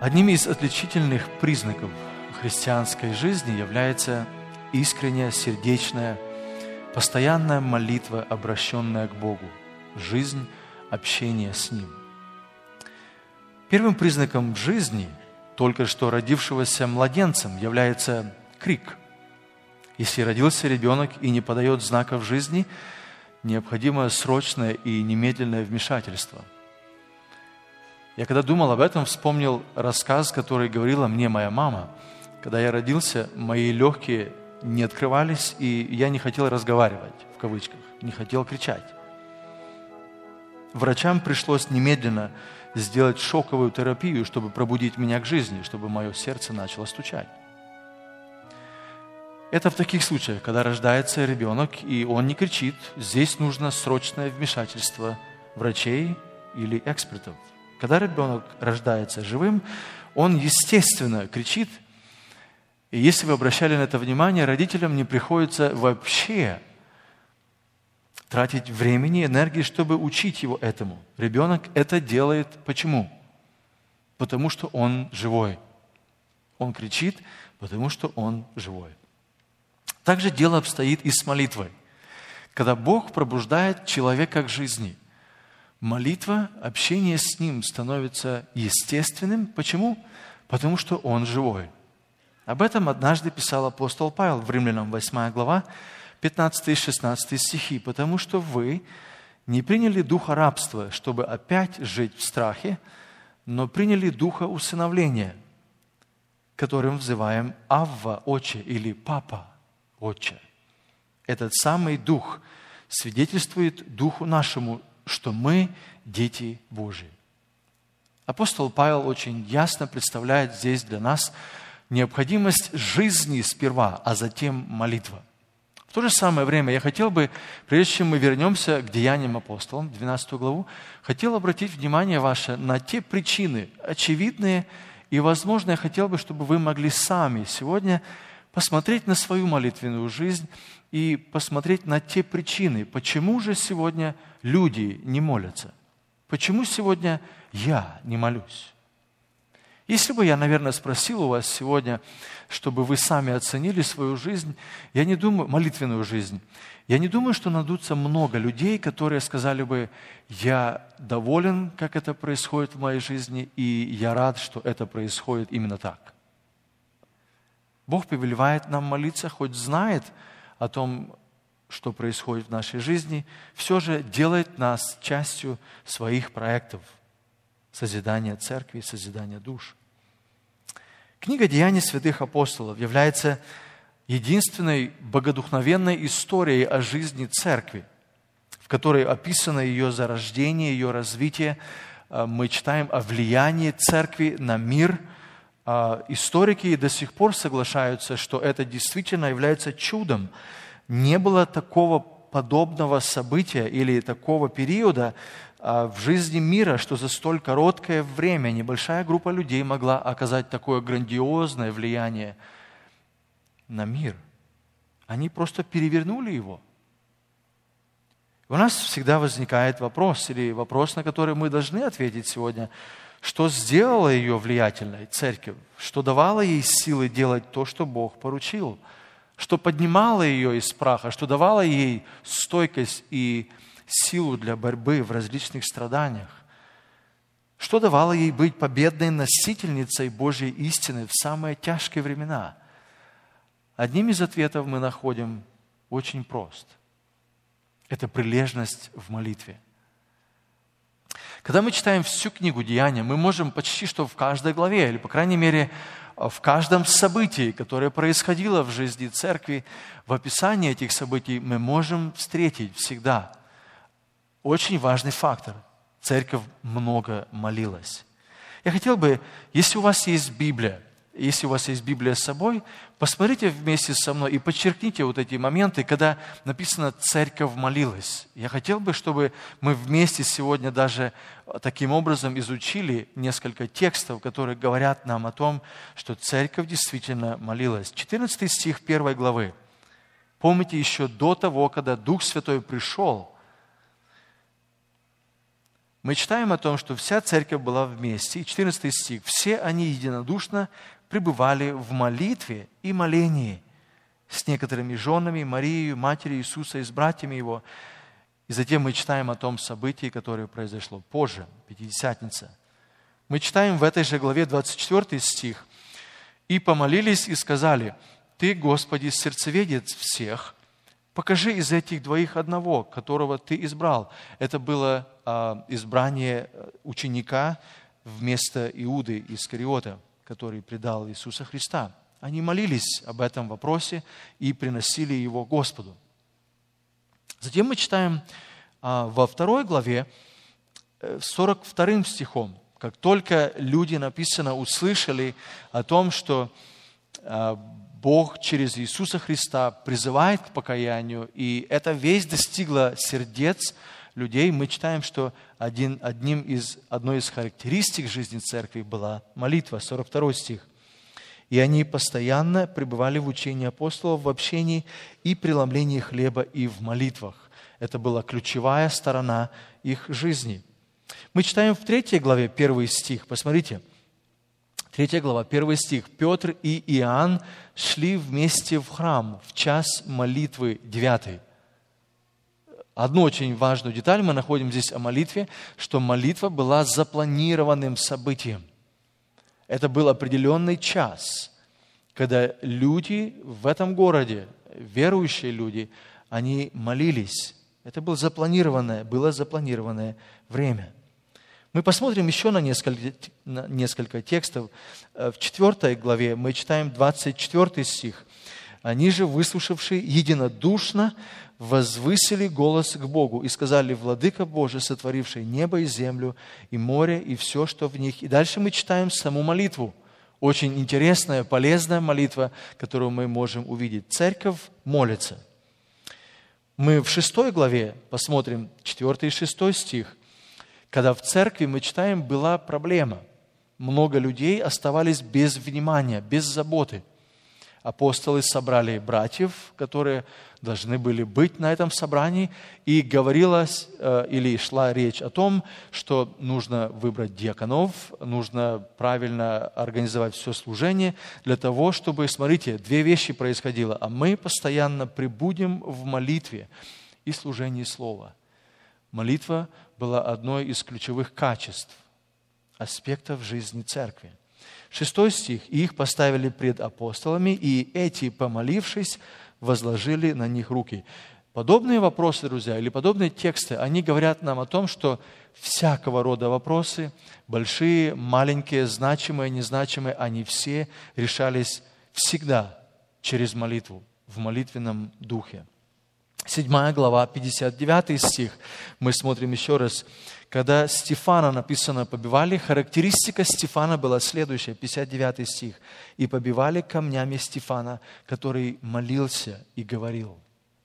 Одним из отличительных признаков христианской жизни является искренняя, сердечная, постоянная молитва, обращенная к Богу, жизнь, общение с Ним. Первым признаком жизни только что родившегося младенцем является крик. Если родился ребенок и не подает знаков жизни, необходимо срочное и немедленное вмешательство. Я когда думал об этом, вспомнил рассказ, который говорила мне моя мама. Когда я родился, мои легкие не открывались, и я не хотел разговаривать, в кавычках, не хотел кричать. Врачам пришлось немедленно сделать шоковую терапию, чтобы пробудить меня к жизни, чтобы мое сердце начало стучать. Это в таких случаях, когда рождается ребенок, и он не кричит. Здесь нужно срочное вмешательство врачей или экспертов. Когда ребенок рождается живым, он, естественно, кричит. И если вы обращали на это внимание, родителям не приходится вообще тратить времени, энергии, чтобы учить его этому. Ребенок это делает почему? Потому что он живой. Он кричит, потому что он живой. Также дело обстоит и с молитвой. Когда Бог пробуждает человека к жизни, молитва, общение с Ним становится естественным. Почему? Потому что Он живой. Об этом однажды писал апостол Павел в Римлянам 8 глава, 15 и 16 стихи. «Потому что вы не приняли духа рабства, чтобы опять жить в страхе, но приняли духа усыновления, которым взываем Авва, Отче» или Папа, Отче. Этот самый дух свидетельствует духу нашему, что мы дети Божьи. Апостол Павел очень ясно представляет здесь для нас необходимость жизни сперва, а затем молитва. В то же самое время я хотел бы, прежде чем мы вернемся к Деяниям апостолам, 12 главу, хотел обратить внимание ваше на те причины, очевидные и, возможно, я хотел бы, чтобы вы могли сами сегодня посмотреть на свою молитвенную жизнь и посмотреть на те причины, почему же сегодня люди не молятся, почему сегодня я не молюсь. Если бы я, наверное, спросил у вас сегодня, чтобы вы сами оценили свою жизнь, я не думаю, молитвенную жизнь, я не думаю, что найдутся много людей, которые сказали бы, я доволен, как это происходит в моей жизни, и я рад, что это происходит именно так. Бог повелевает нам молиться, хоть знает о том, что происходит в нашей жизни, все же делает нас частью своих проектов созидания церкви, созидания душ. Книга «Деяний святых апостолов» является единственной богодухновенной историей о жизни церкви, в которой описано ее зарождение, ее развитие. Мы читаем о влиянии церкви на мир. Историки до сих пор соглашаются, что это действительно является чудом. Не было такого подобного события или такого периода в жизни мира, что за столь короткое время небольшая группа людей могла оказать такое грандиозное влияние на мир. Они просто перевернули его. У нас всегда возникает вопрос, или вопрос, на который мы должны ответить сегодня, что сделало ее влиятельной церковь, что давало ей силы делать то, что Бог поручил, что поднимало ее из праха, что давало ей стойкость и силу для борьбы в различных страданиях, что давало ей быть победной носительницей Божьей истины в самые тяжкие времена. Одним из ответов мы находим очень прост. Это прилежность в молитве. Когда мы читаем всю книгу «Деяния», мы можем почти что в каждой главе, или, по крайней мере, в каждом событии, которое происходило в жизни церкви, в описании этих событий мы можем встретить всегда очень важный фактор. Церковь много молилась. Я хотел бы, если у вас есть Библия с собой, посмотрите вместе со мной и подчеркните вот эти моменты, когда написано «церковь молилась». Я хотел бы, чтобы мы вместе сегодня даже таким образом изучили несколько текстов, которые говорят нам о том, что церковь действительно молилась. 14 стих 1 главы. Помните, еще до того, когда Дух Святой пришел, мы читаем о том, что вся церковь была вместе. И 14 стих. «Все они единодушно пребывали в молитве и молении с некоторыми женами, Марией, матерью Иисуса и с братьями Его». И затем мы читаем о том событии, которое произошло позже, Пятидесятница. Мы читаем в этой же главе 24 стих. «И помолились и сказали: Ты, Господи, сердцеведец всех, покажи из этих двоих одного, которого Ты избрал». Это было избрание ученика вместо Иуды Искариота, который предал Иисуса Христа. Они молились об этом вопросе и приносили его Господу. Затем мы читаем во 2 главе 42 стихом. Как только люди, написано, услышали о том, что Бог через Иисуса Христа призывает к покаянию, и эта весть достигла сердец людей, мы читаем, что одной из характеристик жизни церкви была молитва, 42 стих. «И они постоянно пребывали в учении апостолов, в общении и преломлении хлеба и в молитвах». Это была ключевая сторона их жизни. Мы читаем в 3 главе 1 стих. Посмотрите. 3 глава, 1 стих. «Петр и Иоанн шли вместе в храм в час молитвы 9». Одну очень важную деталь мы находим здесь о молитве, что молитва была запланированным событием. Это был определенный час, когда люди в этом городе, верующие люди, они молились. Это было запланированное время. Мы посмотрим еще на несколько текстов. В 4 главе мы читаем 24 стих. «Они же, выслушавшие, единодушно возвысили голос к Богу и сказали: Владыка Божий, сотворивший небо и землю, и море, и все, что в них». И дальше мы читаем саму молитву. Очень интересная, полезная молитва, которую мы можем увидеть. Церковь молится. Мы в 6 главе посмотрим 4 и 6 стих. Когда в церкви, мы читаем, была проблема. Много людей оставались без внимания, без заботы. Апостолы собрали братьев, которые должны были быть на этом собрании, и говорилось или шла речь о том, что нужно выбрать диаконов, нужно правильно организовать все служение для того, чтобы, смотрите, 2 вещи происходило, а мы постоянно пребудем в молитве и служении Слова. Молитва была одной из ключевых качеств, аспектов жизни церкви. 6 стих. «И их поставили пред апостолами, и эти, помолившись, возложили на них руки». Подобные вопросы, друзья, или подобные тексты, они говорят нам о том, что всякого рода вопросы, большие, маленькие, значимые, незначимые, они все решались всегда через молитву, в молитвенном духе. 7 глава, 59 стих. Мы смотрим еще раз. Когда Стефана, написано, побивали, характеристика Стефана была следующая, 59 стих. «И побивали камнями Стефана, который молился и говорил».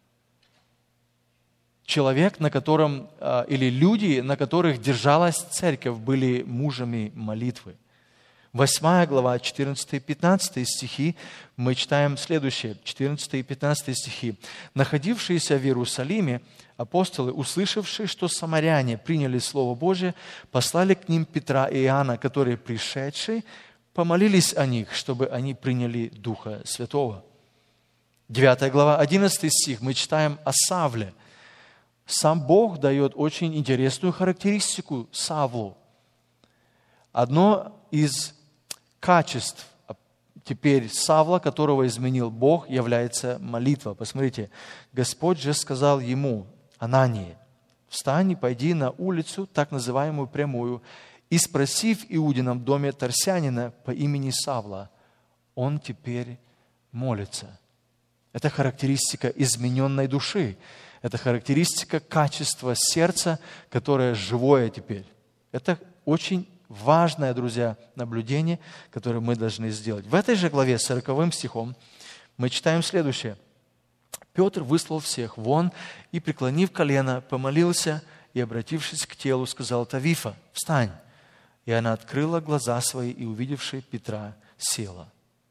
Человек, на котором, или люди, на которых держалась церковь, были мужами молитвы. 8 глава, 14 и 15 стихи, мы читаем следующее, 14 и 15 стихи. «Находившиеся в Иерусалиме апостолы, услышавшие, что самаряне приняли Слово Божие, послали к ним Петра и Иоанна, которые, пришедшие, помолились о них, чтобы они приняли Духа Святого». 9 глава, 11 стих, мы читаем о Савле. Сам Бог дает очень интересную характеристику Савлу. Одно из качеств теперь Савла, которого изменил Бог, является молитва. Посмотрите, Господь же сказал ему, Анании: «Встань и пойди на улицу, так называемую прямую, и спроси в Иудином доме Тарсянина по имени Савла. Он теперь молится». Это характеристика измененной души. Это характеристика качества сердца, которое живое теперь. Это очень важное, друзья, наблюдение, которое мы должны сделать. В этой же главе 40 стихом мы читаем следующее. «Петр выслал всех вон и, преклонив колено, помолился и, обратившись к телу, сказал: Тавифа, встань. И она открыла глаза свои и, увидевши Петра, села».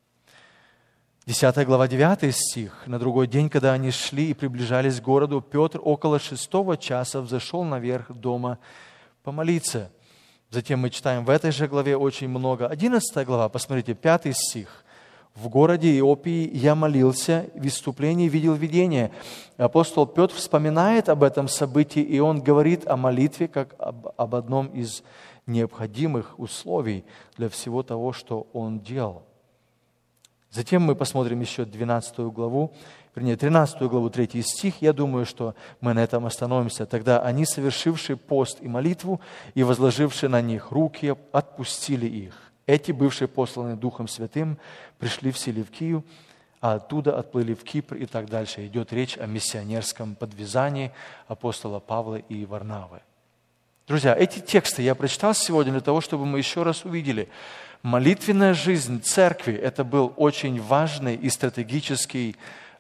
10 глава, 9 стих. «На другой день, когда они шли и приближались к городу, Петр около 6 часа взошел наверх дома, помолиться. Затем мы читаем в этой же главе очень много. 11 глава, посмотрите, 5 стих. «В городе Иопии я молился, в выступлении видел видение». Апостол Петр вспоминает об этом событии, и он говорит о молитве как об одном из необходимых условий для всего того, что он делал. Затем мы посмотрим еще 13 главу, 13 главу, 3 стих. Я думаю, что мы на этом остановимся. «Тогда они, совершившие пост и молитву, и возложившие на них руки, отпустили их. Эти, бывшие посланы Духом Святым, пришли в Селевкию, а оттуда отплыли в Кипр» и так дальше. Идет речь о миссионерском подвязании апостола Павла и Варнавы. Друзья, эти тексты я прочитал сегодня для того, чтобы мы еще раз увидели. Молитвенная жизнь церкви – это был очень важный и стратегический,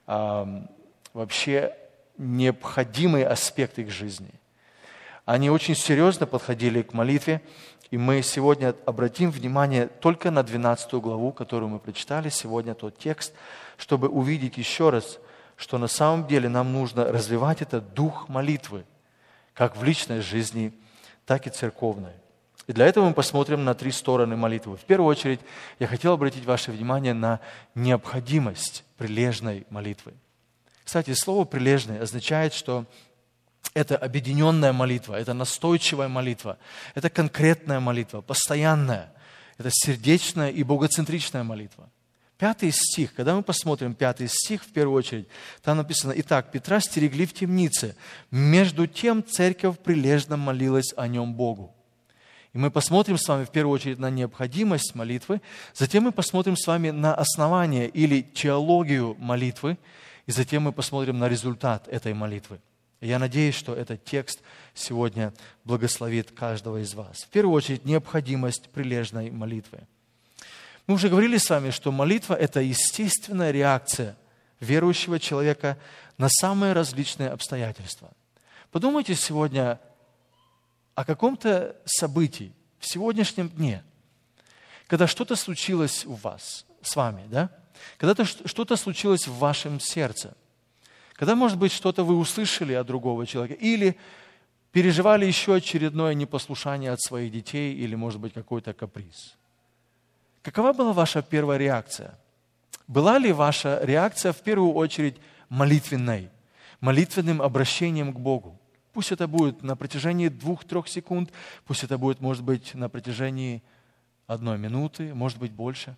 вообще необходимый аспект их жизни. Они очень серьезно подходили к молитве, и мы сегодня обратим внимание только на 12 главу, которую мы прочитали сегодня, тот текст, чтобы увидеть еще раз, что на самом деле нам нужно развивать этот дух молитвы, как в личной жизни, так и церковной. И для этого мы посмотрим на 3 стороны молитвы. В первую очередь, я хотел обратить ваше внимание на необходимость прилежной молитвы. Кстати, слово «прилежный» означает, что это объединенная молитва, это настойчивая молитва, это конкретная молитва, постоянная, это сердечная и богоцентричная молитва. 5 стих, когда мы посмотрим 5 стих, в первую очередь, там написано: «Итак, Петра стерегли в темнице, между тем церковь прилежно молилась о нем Богу». И мы посмотрим с вами в первую очередь на необходимость молитвы, затем мы посмотрим с вами на основание или теологию молитвы, и затем мы посмотрим на результат этой молитвы. И я надеюсь, что этот текст сегодня благословит каждого из вас. В первую очередь, необходимость прилежной молитвы. Мы уже говорили с вами, что молитва – это естественная реакция верующего человека на самые различные обстоятельства. Подумайте сегодня о каком-то событии в сегодняшнем дне, когда что-то случилось у вас, с вами, да? Когда что-то случилось в вашем сердце, когда, может быть, что-то вы услышали от другого человека, или переживали еще очередное непослушание от своих детей, или, может быть, какой-то каприз. Какова была ваша первая реакция? Была ли ваша реакция в первую очередь молитвенной, молитвенным обращением к Богу? Пусть это будет на протяжении 2-3 секунд, пусть это будет, может быть, на протяжении 1 минуты, может быть, больше.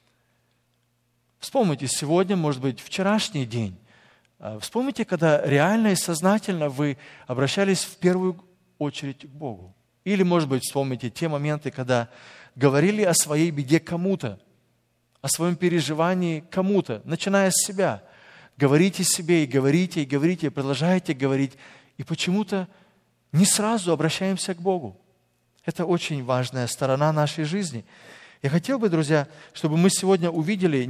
Вспомните сегодня, может быть, вчерашний день. Вспомните, когда реально и сознательно вы обращались в первую очередь к Богу. Или, может быть, вспомните те моменты, когда говорили о своей беде кому-то, о своем переживании кому-то, начиная с себя. Говорите себе и говорите, продолжайте говорить. И почему-то не сразу обращаемся к Богу. Это очень важная сторона нашей жизни. Я хотел бы, друзья, чтобы мы сегодня увидели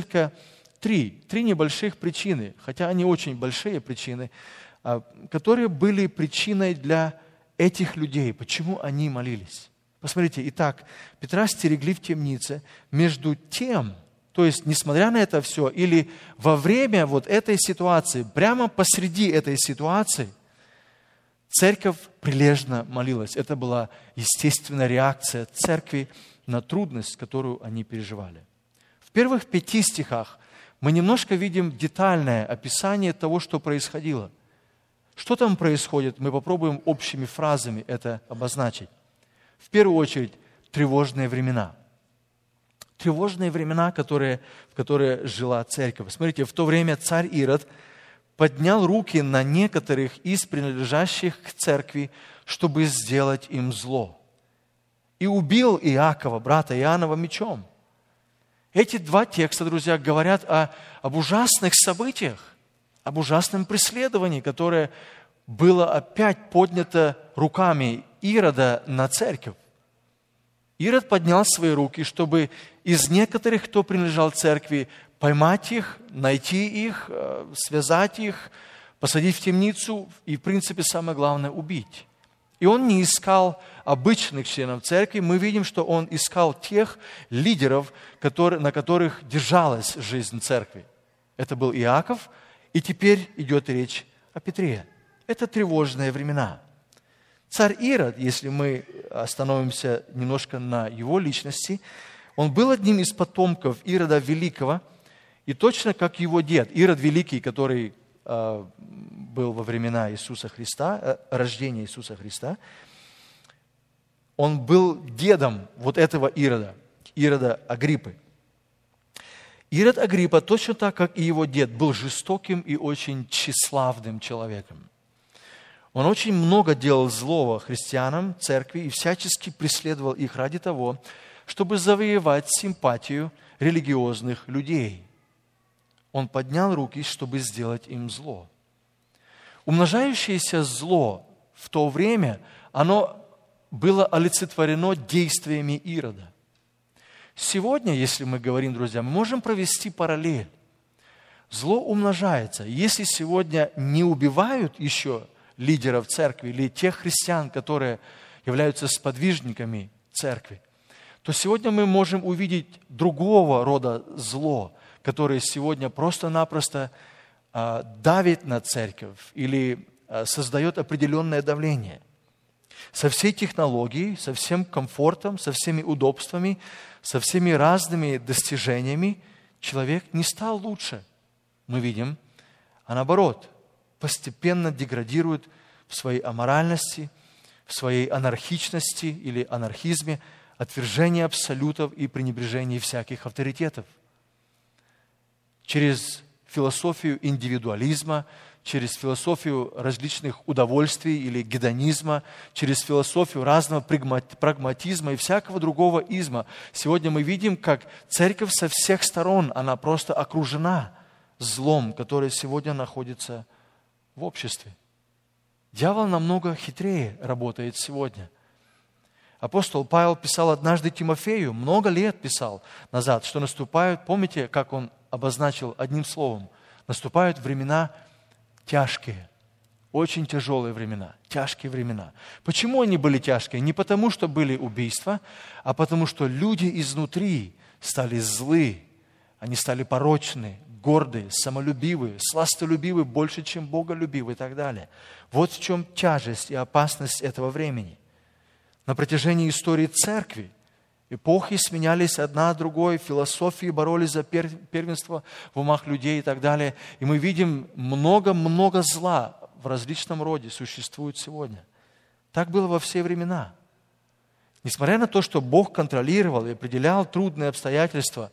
три небольших причины, хотя они очень большие причины, которые были причиной для этих людей, почему они молились. Посмотрите, итак, Петра стерегли в темнице, между тем, то есть, несмотря на это все, или во время вот этой ситуации, прямо посреди этой ситуации, церковь прилежно молилась. Это была естественная реакция церкви на трудность, которую они переживали. В первых 5 стихах мы немножко видим детальное описание того, что происходило. Что там происходит, мы попробуем общими фразами это обозначить. В первую очередь, тревожные времена. Тревожные времена, в которые жила церковь. Смотрите, в то время царь Ирод поднял руки на некоторых из принадлежащих к церкви, чтобы сделать им зло. И убил Иакова, брата Иоаннова, мечом. Эти 2 текста, друзья, говорят об ужасных событиях, об ужасном преследовании, которое было опять поднято руками Ирода на церковь. Ирод поднял свои руки, чтобы из некоторых, кто принадлежал церкви, поймать их, найти их, связать их, посадить в темницу и, в принципе, самое главное, убить. И он не искал обычных членов церкви, мы видим, что он искал тех лидеров, на которых держалась жизнь церкви. Это был Иаков, и теперь идет речь о Петре. Это тревожные времена. Царь Ирод, если мы остановимся немножко на его личности, он был одним из потомков Ирода Великого, и точно как его дед, Ирод Великий, который был во времена Иисуса Христа, рождения Иисуса Христа, он был дедом вот этого Ирода, Ирода Агриппы. Ирод Агриппа, точно так, как и его дед, был жестоким и очень тщеславным человеком. Он очень много делал злого христианам, церкви и всячески преследовал их ради того, чтобы завоевать симпатию религиозных людей. Он поднял руки, чтобы сделать им зло. Умножающееся зло в то время, оно было олицетворено действиями Ирода. Сегодня, если мы говорим, друзья, мы можем провести параллель. Зло умножается. Если сегодня не убивают еще лидеров церкви или тех христиан, которые являются сподвижниками церкви, то сегодня мы можем увидеть другого рода зло, которое сегодня просто-напросто давит на церковь или создает определенное давление. Со всей технологией, со всем комфортом, со всеми удобствами, со всеми разными достижениями человек не стал лучше. Мы видим, а наоборот, постепенно деградирует в своей аморальности, в своей анархичности или анархизме, отвержении абсолютов и пренебрежении всяких авторитетов. Через философию индивидуализма, через философию различных удовольствий или гедонизма, через философию разного прагматизма и всякого другого изма. Сегодня мы видим, как церковь со всех сторон, она просто окружена злом, которое сегодня находится в обществе. Дьявол намного хитрее работает сегодня. Апостол Павел писал однажды Тимофею, много лет писал назад, что наступают, помните, как он обозначил одним словом, наступают времена тяжкие, очень тяжелые времена, тяжкие времена. Почему они были тяжкие? Не потому, что были убийства, а потому, что люди изнутри стали злы, они стали порочны, гордые, самолюбивые, сластолюбивые больше, чем боголюбивые и так далее. Вот в чем тяжесть и опасность этого времени. На протяжении истории церкви эпохи сменялись одна другой, философии боролись за первенство в умах людей и так далее. И мы видим, много-много зла в различном роде существует сегодня. Так было во все времена. Несмотря на то, что Бог контролировал и определял трудные обстоятельства,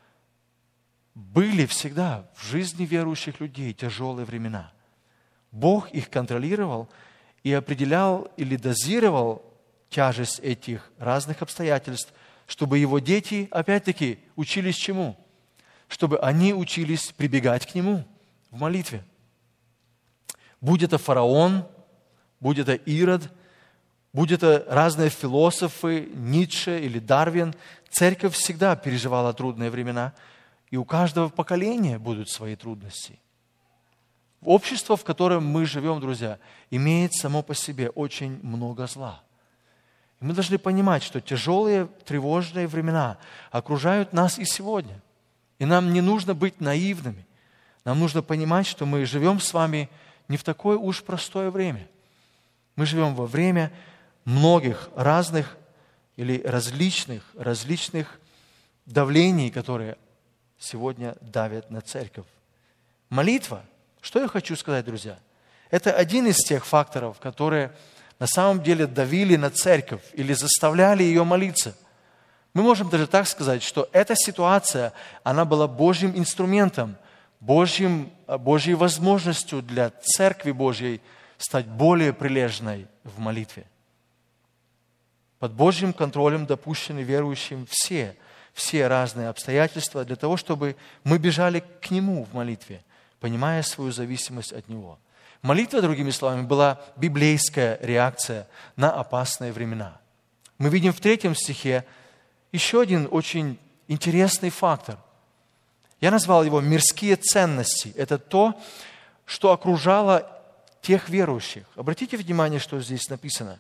были всегда в жизни верующих людей тяжелые времена. Бог их контролировал и определял или дозировал тяжесть этих разных обстоятельств, чтобы его дети, опять-таки, учились чему? Чтобы они учились прибегать к нему в молитве. Будь это фараон, будь это Ирод, будь это разные философы, Ницше или Дарвин, церковь всегда переживала трудные времена, и у каждого поколения будут свои трудности. Общество, в котором мы живем, друзья, имеет само по себе очень много зла. Мы должны понимать, что тяжелые, тревожные времена окружают нас и сегодня. И нам не нужно быть наивными. Нам нужно понимать, что мы живем с вами не в такое уж простое время. Мы живем во время многих разных или различных давлений, которые сегодня давят на церковь. Молитва, что я хочу сказать, друзья, это один из тех факторов, которые на самом деле давили на церковь или заставляли ее молиться. Мы можем даже так сказать, что эта ситуация, она была Божьим инструментом, Божьей возможностью для Церкви Божьей стать более прилежной в молитве. Под Божьим контролем допущены верующим все разные обстоятельства для того, чтобы мы бежали к Нему в молитве, понимая свою зависимость от Него. Молитва, другими словами, была библейская реакция на опасные времена. Мы видим в 3 стихе еще один очень интересный фактор. Я назвал его «мирские ценности». Это то, что окружало тех верующих. Обратите внимание, что здесь написано.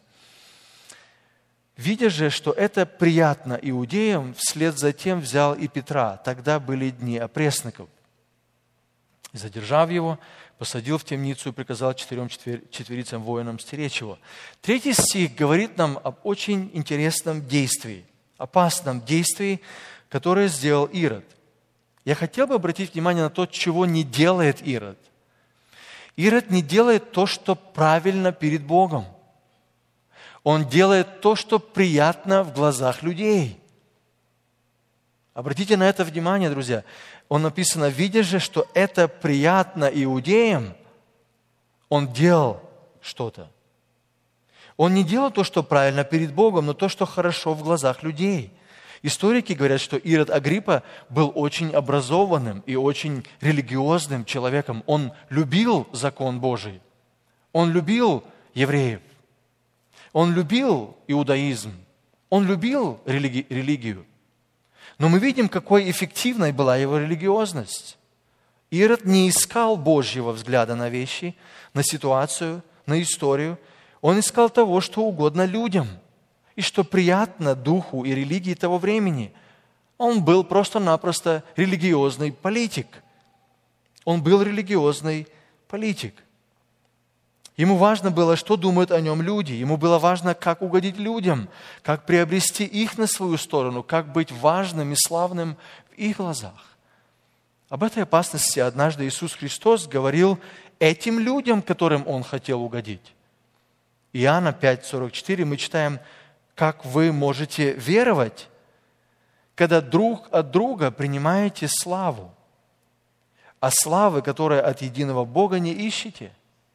«Видя же, что это приятно иудеям, вслед за тем взял и Петра. Тогда были дни опресноков». И, задержав его, посадил в темницу и приказал 4 четверицам воинам стеречь его. 3 стих говорит нам об очень интересном действии, опасном действии, которое сделал Ирод. Я хотел бы обратить внимание на то, чего не делает Ирод. Ирод не делает то, что правильно перед Богом. Он делает то, что приятно в глазах людей. Обратите на это внимание, друзья. Он написано, видя же, что это приятно иудеям, он делал что-то. Он не делал то, что правильно перед Богом, но то, что хорошо в глазах людей. Историки говорят, что Ирод Агриппа был очень образованным и очень религиозным человеком. Он любил закон Божий. Он любил евреев. Он любил иудаизм. Он любил религию. Но мы видим, какой эффективной была его религиозность. Ирод не искал Божьего взгляда на вещи, на ситуацию, на историю. Он искал того, что угодно людям, и что приятно духу и религии того времени. Он был просто-напросто религиозный политик. Он был религиозный политик. Ему важно было, что думают о нем люди. Ему было важно, как угодить людям, как приобрести их на свою сторону, как быть важным и славным в их глазах. Об этой опасности однажды Иисус Христос говорил этим людям, которым Он хотел угодить. Иоанна 5:44 мы читаем, как вы можете веровать, когда друг от друга принимаете славу, а славы, которая от единого Бога, не ищете.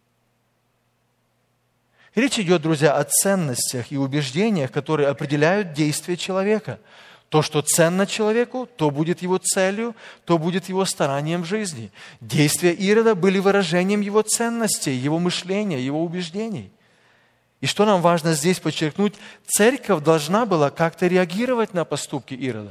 Речь идет, друзья, о ценностях и убеждениях, которые определяют действия человека. То, что ценно человеку, то будет его целью, то будет его старанием в жизни. Действия Ирода были выражением его ценностей, его мышления, его убеждений. И что нам важно здесь подчеркнуть, церковь должна была как-то реагировать на поступки Ирода.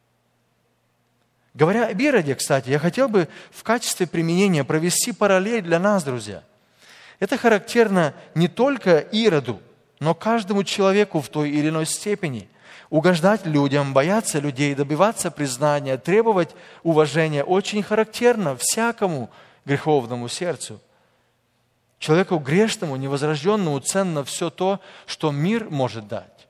Говоря об Ироде, кстати, я хотел бы в качестве применения провести параллель для нас, друзья. Это характерно не только Ироду, но каждому человеку в той или иной степени. Угождать людям, бояться людей, добиваться признания, требовать уважения очень характерно всякому греховному сердцу. Человеку грешному, невозрожденному ценно все то, что мир может дать.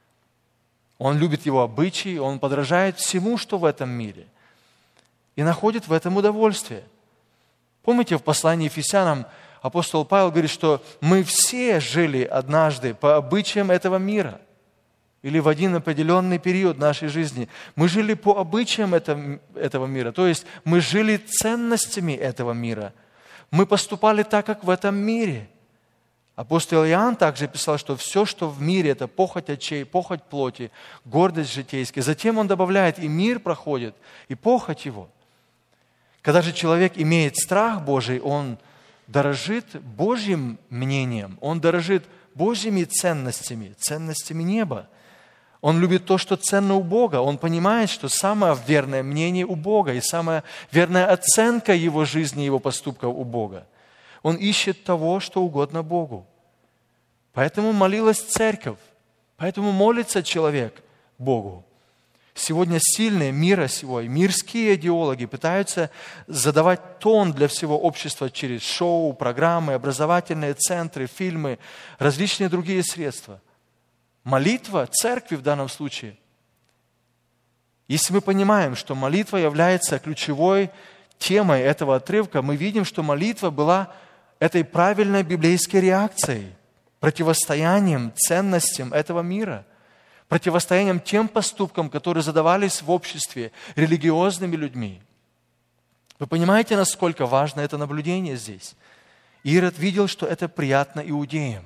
Он любит его обычаи, он подражает всему, что в этом мире, и находит в этом удовольствие. Помните, в послании Ефесянам апостол Павел говорит, что мы все жили однажды по обычаям этого мира. Или в один определенный период нашей жизни. Мы жили по обычаям этого мира. То есть мы жили ценностями этого мира. Мы поступали так, как в этом мире. Апостол Иоанн также писал, что все, что в мире, это похоть очей, похоть плоти, гордость житейская. Затем он добавляет, и мир проходит, и похоть его. Когда же человек имеет страх Божий, он дорожит Божьим мнением, он дорожит Божьими ценностями, ценностями неба. Он любит то, что ценно у Бога. Он понимает, что самое верное мнение у Бога и самая верная оценка его жизни и его поступков у Бога. Он ищет того, что угодно Богу. Поэтому молилась церковь, поэтому молится человек Богу. Сегодня сильные мира сего, мирские идеологи пытаются задавать тон для всего общества через шоу, программы, образовательные центры, фильмы, различные другие средства. Молитва церкви в данном случае. Если мы понимаем, что молитва является ключевой темой этого отрывка, мы видим, что молитва была этой правильной библейской реакцией, противостоянием ценностям этого мира, противостоянием тем поступкам, которые задавались в обществе религиозными людьми. Вы понимаете, насколько важно это наблюдение здесь? Ирод видел, что это приятно иудеям.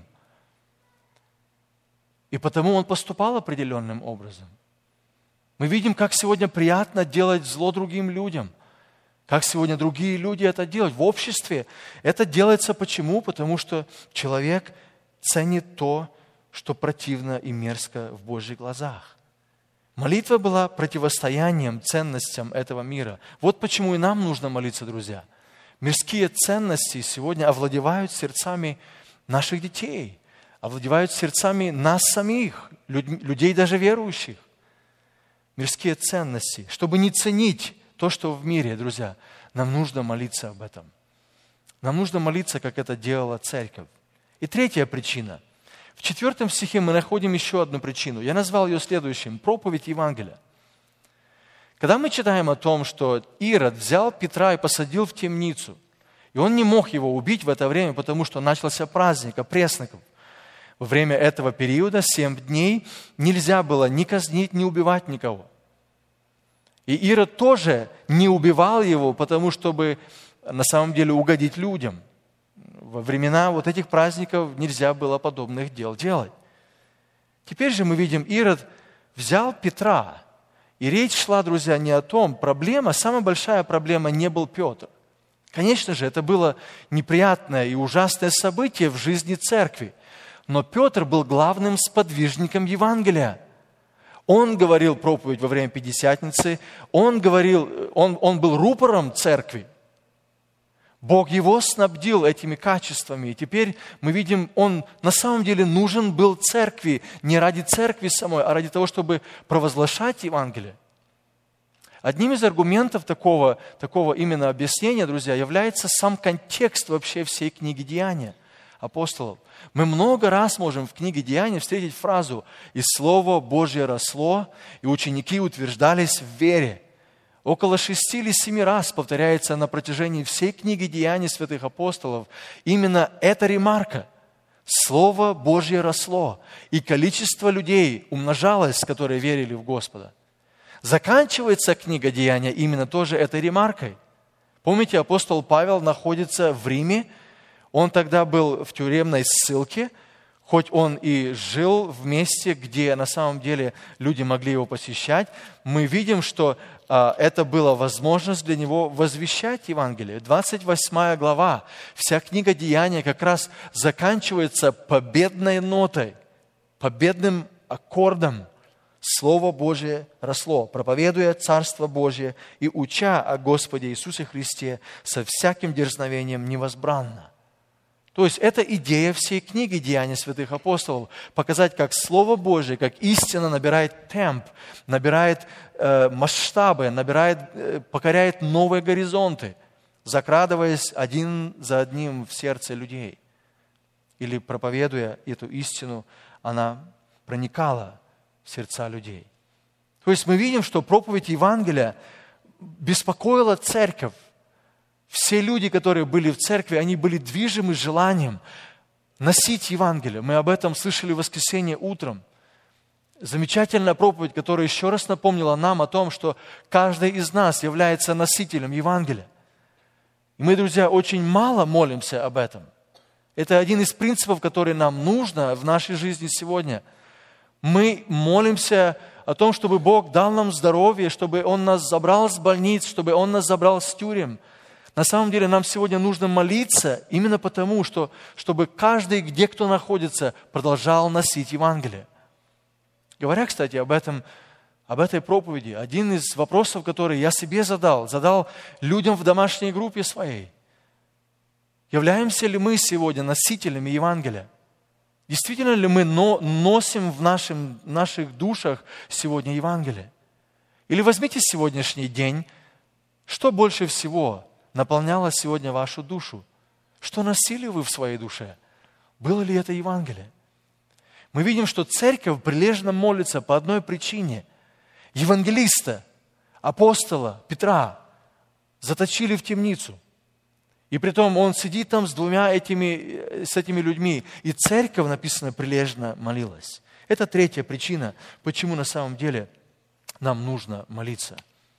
И потому он поступал определенным образом. Мы видим, как сегодня приятно делать зло другим людям. Как сегодня другие люди это делают. В обществе это делается почему? Потому что человек ценит то, что противно и мерзко в Божьих глазах. Молитва была противостоянием ценностям этого мира. Вот почему и нам нужно молиться, друзья. Мирские ценности сегодня овладевают сердцами наших детей, овладевают сердцами нас самих, людей даже верующих. Мирские ценности. Чтобы не ценить то, что в мире, друзья, нам нужно молиться об этом. Нам нужно молиться, как это делала церковь. И третья причина. В 4 стихе мы находим еще одну причину. Я назвал ее следующим. Проповедь Евангелия. Когда мы читаем о том, что Ирод взял Петра и посадил в темницу, и он не мог его убить в это время, потому что начался праздник опресноков. Во время этого периода 7 дней нельзя было ни казнить, ни убивать никого. И Ирод тоже не убивал его, потому чтобы на самом деле угодить людям. Во времена вот этих праздников нельзя было подобных дел делать. Теперь же мы видим, Ирод взял Петра. И речь шла, друзья, не о том. Самая большая проблема не был Петр. Конечно же, это было неприятное и ужасное событие в жизни церкви. Но Петр был главным сподвижником Евангелия. Он говорил проповедь во время Пятидесятницы, он был рупором церкви. Бог его снабдил этими качествами. И теперь мы видим, он на самом деле нужен был церкви, не ради церкви самой, а ради того, чтобы провозглашать Евангелие. Одним из аргументов такого именно объяснения, друзья, является сам контекст вообще всей книги Деяния апостолов. Мы много раз можем в книге Деяния встретить фразу «И Слово Божье росло, и ученики утверждались в вере». Около 6 или 7 раз повторяется на протяжении всей книги Деяний святых апостолов именно эта ремарка. Слово Божье росло, и количество людей умножалось, которые верили в Господа. Заканчивается книга Деяния именно тоже этой ремаркой. Помните, апостол Павел находится в Риме, он тогда был в тюремной ссылке, хоть он и жил в месте, где на самом деле люди могли его посещать, мы видим, что это была возможность для него возвещать Евангелие. 28 глава, вся книга Деяния как раз заканчивается победной нотой, победным аккордом. Слово Божие росло, проповедуя Царство Божие и уча о Господе Иисусе Христе со всяким дерзновением невозбранно. То есть это идея всей книги Деяний святых апостолов. Показать, как Слово Божие, как истина набирает темп, набирает масштабы, покоряет новые горизонты, закрадываясь один за одним в сердце людей. Или проповедуя эту истину, она проникала в сердца людей. То есть мы видим, что проповедь Евангелия беспокоила церковь. Все люди, которые были в церкви, они были движимы желанием носить Евангелие. Мы об этом слышали в воскресенье утром. Замечательная проповедь, которая еще раз напомнила нам о том, что каждый из нас является носителем Евангелия. И мы, друзья, очень мало молимся об этом. Это один из принципов, который нам нужно в нашей жизни сегодня. Мы молимся о том, чтобы Бог дал нам здоровье, чтобы Он нас забрал с больниц, чтобы Он нас забрал с тюрем. На самом деле нам сегодня нужно молиться именно потому, чтобы каждый, где кто находится, продолжал носить Евангелие. Говоря, кстати, об этой проповеди, один из вопросов, который я себе задал людям в домашней группе своей. Являемся ли мы сегодня носителями Евангелия? Действительно ли мы носим в наших душах сегодня Евангелие? Или возьмите сегодняшний день, что больше всего наполняло сегодня вашу душу? Что носили вы в своей душе? Было ли это Евангелие? Мы видим, что церковь прилежно молится по одной причине. Евангелиста, апостола Петра заточили в темницу. И притом он сидит там с этими людьми. И церковь, написано, прилежно молилась. Это третья причина, почему на самом деле нам нужно молиться.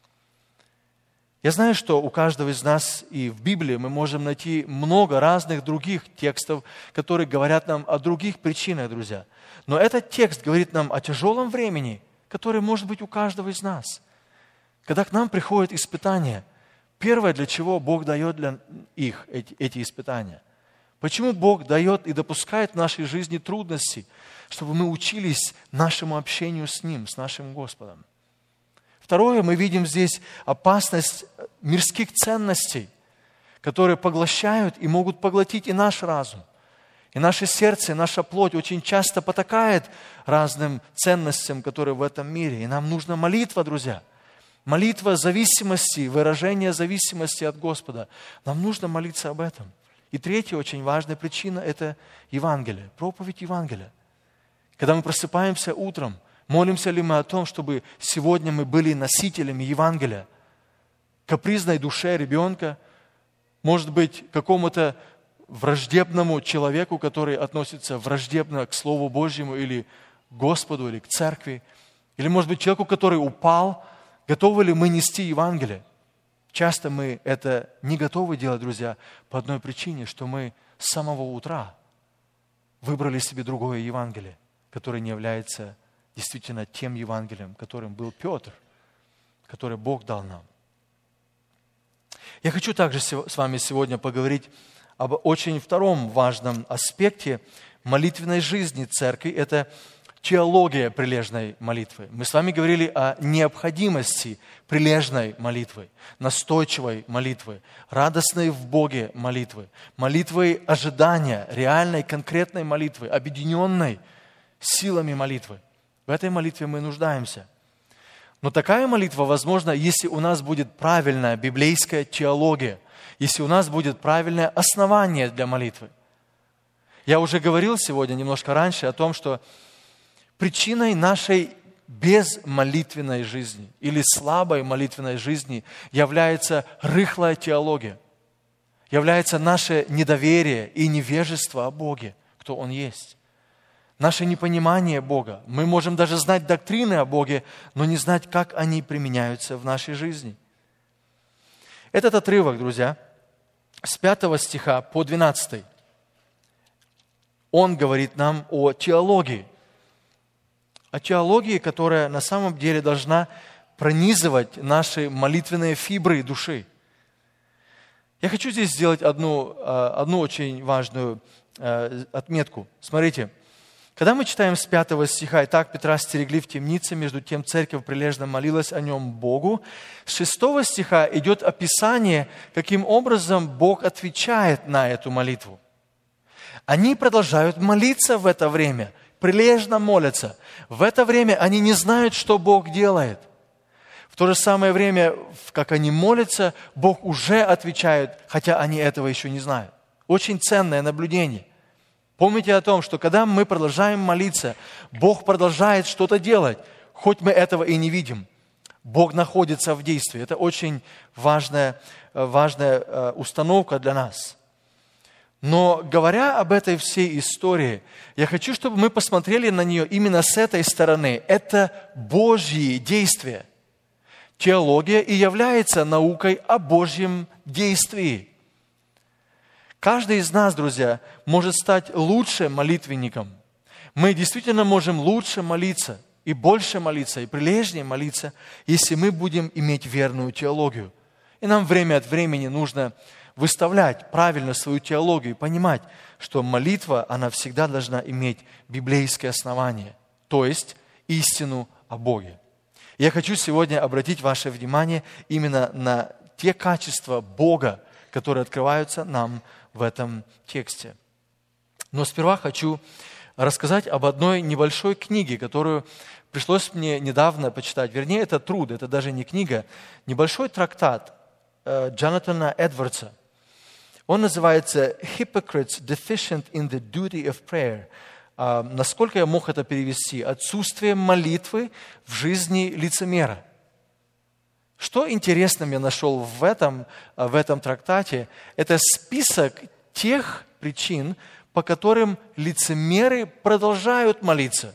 Я знаю, что у каждого из нас и в Библии мы можем найти много разных других текстов, которые говорят нам о других причинах, друзья. Но этот текст говорит нам о тяжелом времени, которое может быть у каждого из нас. Когда к нам приходят испытания, первое, для чего Бог дает для их эти испытания. Почему Бог дает и допускает в нашей жизни трудности, чтобы мы учились нашему общению с Ним, с нашим Господом. Второе, мы видим здесь опасность мирских ценностей, которые поглощают и могут поглотить и наш разум. И наше сердце, и наша плоть очень часто потакает разным ценностям, которые в этом мире. И нам нужна молитва, друзья. Молитва зависимости, выражение зависимости от Господа. Нам нужно молиться об этом. И третья очень важная причина – это Евангелие, проповедь Евангелия. Когда мы просыпаемся утром, молимся ли мы о том, чтобы сегодня мы были носителями Евангелия? Капризной душе ребенка, может быть, какому-то враждебному человеку, который относится враждебно к Слову Божьему или к Господу, или к церкви. Или, может быть, человеку, который упал. Готовы ли мы нести Евангелие? Часто мы это не готовы делать, друзья, по одной причине, что мы с самого утра выбрали себе другое Евангелие, которое не является действительно тем Евангелием, которым был Петр, которое Бог дал нам. Я хочу также с вами сегодня поговорить об очень втором важном аспекте молитвенной жизни церкви. Это теология прилежной молитвы. Мы с вами говорили о необходимости прилежной молитвы, настойчивой молитвы, радостной в Боге молитвы, молитвы ожидания, реальной, конкретной молитвы, объединенной силами молитвы. В этой молитве мы нуждаемся. Но такая молитва возможна, если у нас будет правильная библейская теология, если у нас будет правильное основание для молитвы. Я уже говорил сегодня, немножко раньше, о том, что причиной нашей безмолитвенной жизни или слабой молитвенной жизни является рыхлая теология, является наше недоверие и невежество о Боге, кто Он есть. Наше непонимание Бога. Мы можем даже знать доктрины о Боге, но не знать, как они применяются в нашей жизни. Этот отрывок, друзья, с 5 стиха по 12, он говорит нам о теологии. О теологии, которая на самом деле должна пронизывать наши молитвенные фибры души. Я хочу здесь сделать одну очень важную отметку. Смотрите. Когда мы читаем с 5 стиха, «Итак, Петра стерегли в темнице, между тем церковь прилежно молилась о нем Богу», с 6 стиха идет описание, каким образом Бог отвечает на эту молитву. Они продолжают молиться в это время, прилежно молятся. В это время они не знают, что Бог делает. В то же самое время, как они молятся, Бог уже отвечает, хотя они этого еще не знают. Очень ценное наблюдение. Помните о том, что когда мы продолжаем молиться, Бог продолжает что-то делать, хоть мы этого и не видим. Бог находится в действии. Это очень важная установка для нас. Но говоря об этой всей истории, я хочу, чтобы мы посмотрели на нее именно с этой стороны. Это Божьи действия. Теология и является наукой о Божьем действии. Каждый из нас, друзья, может стать лучше молитвенником. Мы действительно можем лучше молиться, и больше молиться, и прилежнее молиться, если мы будем иметь верную теологию. И нам время от времени нужно выставлять правильно свою теологию и понимать, что молитва, она всегда должна иметь библейское основание, то есть истину о Боге. Я хочу сегодня обратить ваше внимание именно на те качества Бога, которые открываются нам в этом тексте. Но сперва хочу рассказать об одной небольшой книге, которую пришлось мне недавно почитать. Вернее, это труд, это даже не книга, небольшой трактат Джонатана Эдвардса. Он называется «Hypocrites Deficient in the Duty of Prayer». Насколько я мог это перевести? «Отсутствие молитвы в жизни лицемера». Что интересно я нашел в этом трактате, это список тех причин, по которым лицемеры продолжают молиться.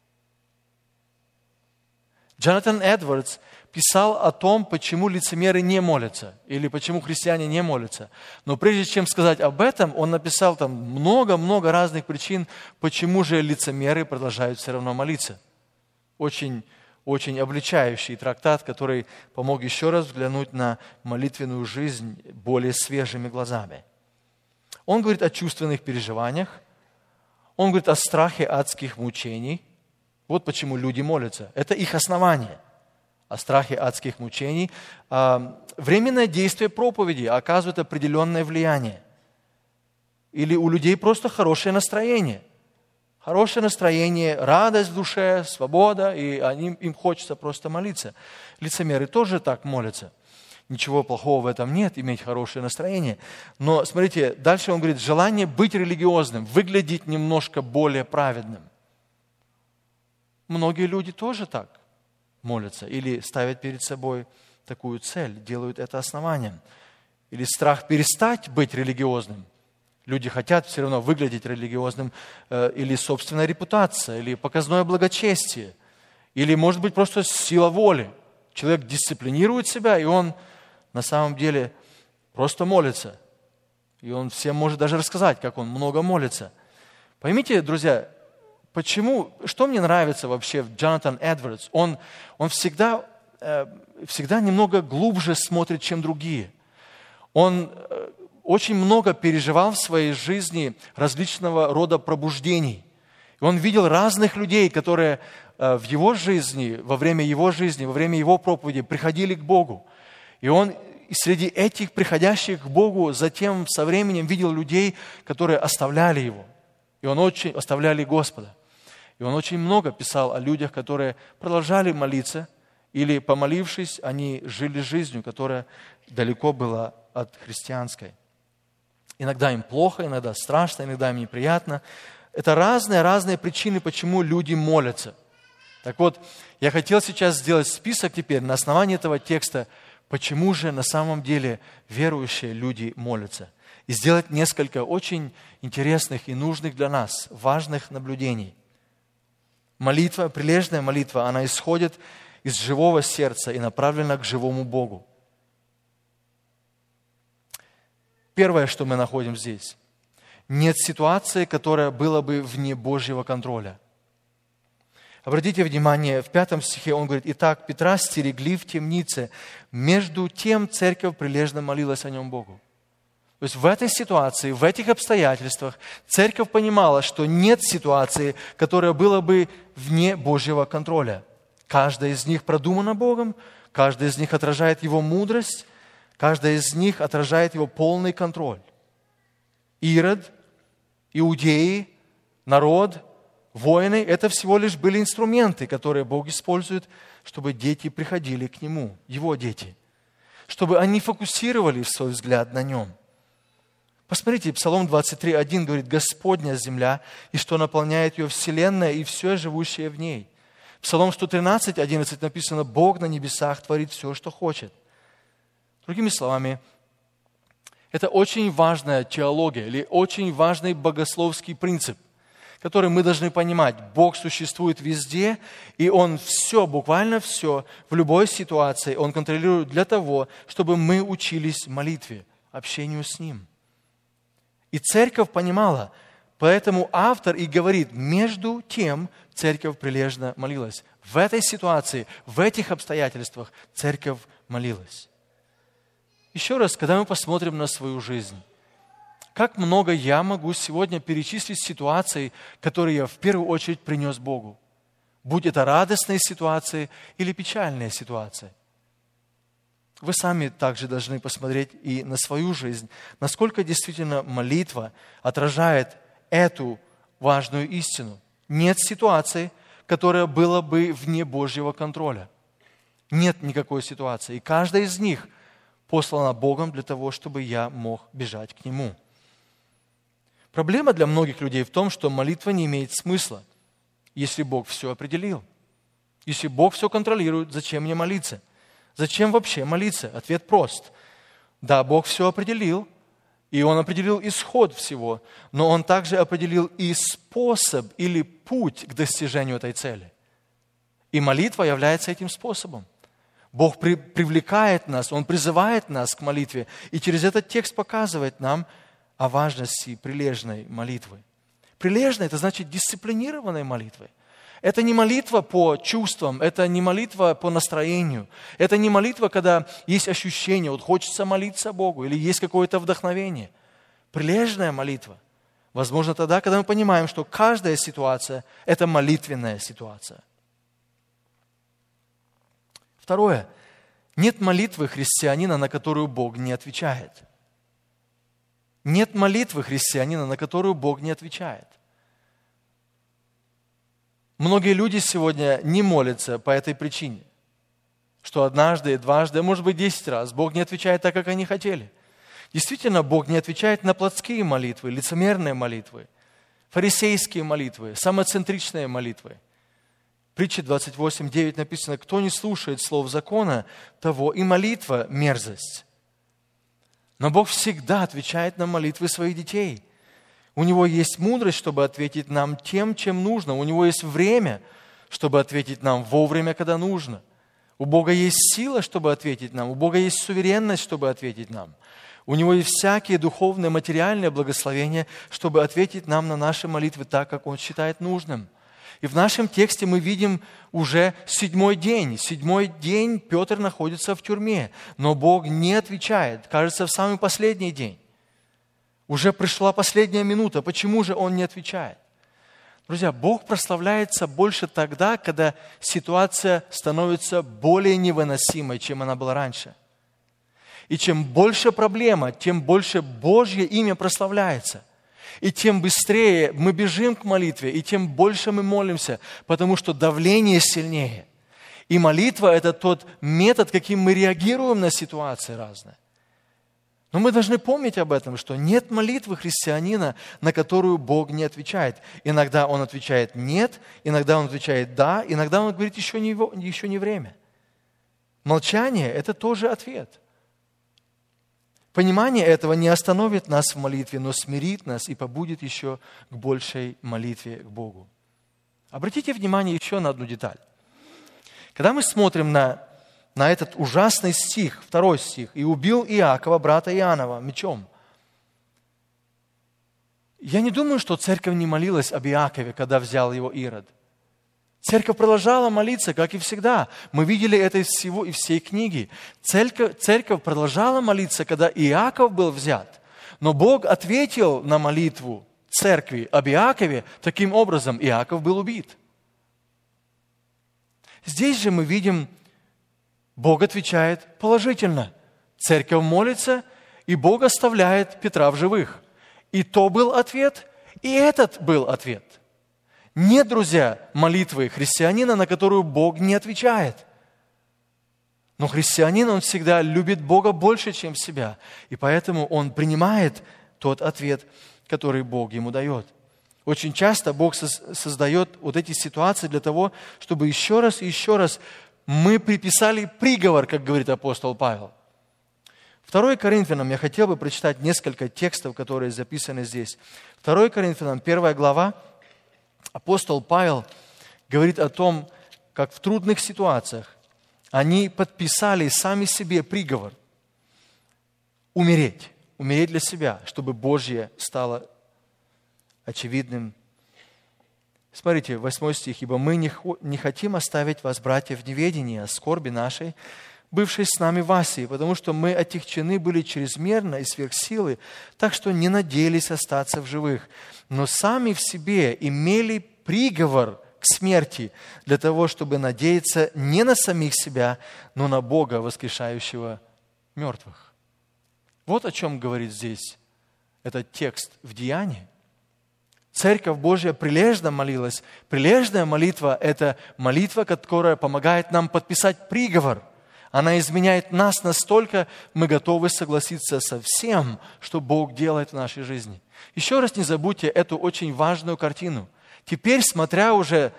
Джонатан Эдвардс писал о том, почему лицемеры не молятся, или почему христиане не молятся. Но прежде чем сказать об этом, он написал там много-много разных причин, почему же лицемеры продолжают все равно молиться. Очень обличающий трактат, который помог еще раз взглянуть на молитвенную жизнь более свежими глазами. Он говорит о чувственных переживаниях, он говорит о страхе адских мучений. Вот почему люди молятся. Это их основание. О страхе адских мучений. Временное действие проповеди оказывает определенное влияние. Или у людей просто хорошее настроение. Хорошее настроение, радость в душе, свобода, и им хочется просто молиться. Лицемеры тоже так молятся. Ничего плохого в этом нет, иметь хорошее настроение. Но смотрите, дальше он говорит, желание быть религиозным, выглядеть немножко более праведным. Многие люди тоже так молятся или ставят перед собой такую цель, делают это основанием. Или страх перестать быть религиозным. Люди хотят все равно выглядеть религиозным, или собственная репутация, или показное благочестие, или, может быть, просто сила воли. Человек дисциплинирует себя, и он на самом деле просто молится. И он всем может даже рассказать, как он много молится. Поймите, друзья, почему, что мне нравится вообще в Джонатан Эдвардс, он всегда немного глубже смотрит, чем другие. Он очень много переживал в своей жизни различного рода пробуждений. И он видел разных людей, которые в его жизни, во время его проповеди приходили к Богу. И он среди этих приходящих к Богу затем со временем видел людей, которые оставляли его. И он очень оставляли Господа. И он очень много писал о людях, которые продолжали молиться, или, помолившись, они жили жизнью, которая далеко была от христианской. Иногда им плохо, иногда страшно, иногда им неприятно. Это разные причины, почему люди молятся. Так вот, я хотел сейчас сделать список теперь на основании этого текста, почему же на самом деле верующие люди молятся. И сделать несколько очень интересных и нужных для нас, важных наблюдений. Молитва, прилежная молитва, она исходит из живого сердца и направлена к живому Богу. Первое, что мы находим здесь. Нет ситуации, которая была бы вне Божьего контроля. Обратите внимание, в 5 стихе он говорит, «Итак, Петра стерегли в темнице, между тем церковь прилежно молилась о нем Богу». То есть в этой ситуации, в этих обстоятельствах церковь понимала, что нет ситуации, которая была бы вне Божьего контроля. Каждая из них продумана Богом, каждая из них отражает Его мудрость, каждая из них отражает Его полный контроль. Ирод, иудеи, народ, воины – это всего лишь были инструменты, которые Бог использует, чтобы дети приходили к Нему, Его дети, чтобы они фокусировали свой взгляд на Нем. Посмотрите, Псалом 23:1 говорит, «Господня земля, и что наполняет ее вселенная, и все живущее в ней». Псалом 113:11 написано, «Бог на небесах творит все, что хочет». Другими словами, это очень важная теология или очень важный богословский принцип, который мы должны понимать. Бог существует везде, и Он все, буквально все, в любой ситуации Он контролирует для того, чтобы мы учились молитве, общению с Ним. И церковь понимала, поэтому автор и говорит, между тем церковь прилежно молилась. В этой ситуации, в этих обстоятельствах церковь молилась. Еще раз, когда мы посмотрим на свою жизнь, как много я могу сегодня перечислить ситуаций, которые я в первую очередь принес Богу. Будь это радостные ситуации или печальные ситуации. Вы сами также должны посмотреть и на свою жизнь, насколько действительно молитва отражает эту важную истину. Нет ситуации, которая была бы вне Божьего контроля. Нет никакой ситуации. И каждая из них послана Богом для того, чтобы я мог бежать к Нему. Проблема для многих людей в том, что молитва не имеет смысла, если Бог все определил. Если Бог все контролирует, зачем мне молиться? Зачем вообще молиться? Ответ прост. Да, Бог все определил, и Он определил исход всего, но Он также определил и способ или путь к достижению этой цели. И молитва является этим способом. Бог привлекает нас, Он призывает нас к молитве, и через этот текст показывает нам о важности прилежной молитвы. Прилежной – это значит дисциплинированной молитвой. Это не молитва по чувствам, это не молитва по настроению. Это не молитва, когда есть ощущение, вот хочется молиться Богу, или есть какое-то вдохновение. Прилежная молитва возможно тогда, когда мы понимаем, что каждая ситуация – это молитвенная ситуация. Второе. Нет молитвы христианина, на которую Бог не отвечает. Нет молитвы христианина, на которую Бог не отвечает. Многие люди сегодня не молятся по этой причине, что однажды, дважды, а может быть 10 раз Бог не отвечает так, как они хотели. Действительно, Бог не отвечает на плотские молитвы, лицемерные молитвы, фарисейские молитвы, самоцентричные молитвы. В притче 28:9 написано: «Кто не слушает слов закона, того и молитва – мерзость». Но Бог всегда отвечает на молитвы своих детей. У Него есть мудрость, чтобы ответить нам тем, чем нужно. У Него есть время, чтобы ответить нам вовремя, когда нужно. У Бога есть сила, чтобы ответить нам. У Бога есть суверенность, чтобы ответить нам. У Него есть всякие духовные, материальные благословения, чтобы ответить нам на наши молитвы так, как Он считает нужным. И в нашем тексте мы видим уже 7-й день. 7-й день Петр находится в тюрьме, но Бог не отвечает, кажется, в самый последний день. Уже пришла последняя минута. Почему же Он не отвечает? Друзья, Бог прославляется больше тогда, когда ситуация становится более невыносимой, чем она была раньше. И чем больше проблема, тем больше Божье имя прославляется. И тем быстрее мы бежим к молитве, и тем больше мы молимся, потому что давление сильнее. И молитва – это тот метод, каким мы реагируем на ситуации разные. Но мы должны помнить об этом, что нет молитвы христианина, на которую Бог не отвечает. Иногда Он отвечает «нет», иногда Он отвечает «да», иногда Он говорит «еще не время». Молчание – это тоже ответ. Понимание этого не остановит нас в молитве, но смирит нас и побудит еще к большей молитве к Богу. Обратите внимание еще на одну деталь. Когда мы смотрим на этот ужасный стих, 2 стих, «И убил Иакова, брата Иоаннова, мечом». Я не думаю, что церковь не молилась об Иакове, когда взял его Ирод. Церковь продолжала молиться, как и всегда. Мы видели это из всей книги. Церковь продолжала молиться, когда Иаков был взят. Но Бог ответил на молитву церкви об Иакове таким образом: Иаков был убит. Здесь же мы видим, Бог отвечает положительно. Церковь молится, и Бог оставляет Петра в живых. И то был ответ, и этот был ответ. Нет, друзья, молитвы христианина, на которую Бог не отвечает. Но христианин, он всегда любит Бога больше, чем себя. И поэтому он принимает тот ответ, который Бог ему дает. Очень часто Бог создает вот эти ситуации для того, чтобы еще раз и еще раз мы приписали приговор, как говорит апостол Павел. 2 Коринфянам я хотел бы прочитать несколько текстов, которые записаны здесь. 2 Коринфянам, 1 глава, апостол Павел говорит о том, как в трудных ситуациях они подписали сами себе приговор умереть для себя, чтобы Божье стало очевидным. Смотрите, 8 стих. «Ибо мы не хотим оставить вас, братья, в неведении о скорби нашей, бывшей с нами в Асии, потому что мы отягчены были чрезмерно и сверх силы, так что не надеялись остаться в живых, но сами в себе имели приговор к смерти для того, чтобы надеяться не на самих себя, но на Бога, воскрешающего мертвых». Вот о чем говорит здесь этот текст в Деянии. Церковь Божья прилежно молилась. Прилежная молитва – это молитва, которая помогает нам подписать приговор. Она изменяет нас настолько, мы готовы согласиться со всем, что Бог делает в нашей жизни. Еще раз не забудьте эту очень важную картину. Теперь, смотря уже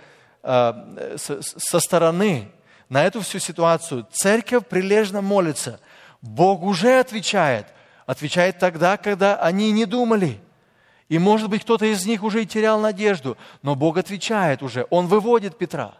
со стороны на эту всю ситуацию, церковь прилежно молится. Бог уже отвечает. Отвечает тогда, когда они не думали. И, может быть, кто-то из них уже и терял надежду, но Бог отвечает уже. Он выводит Петра.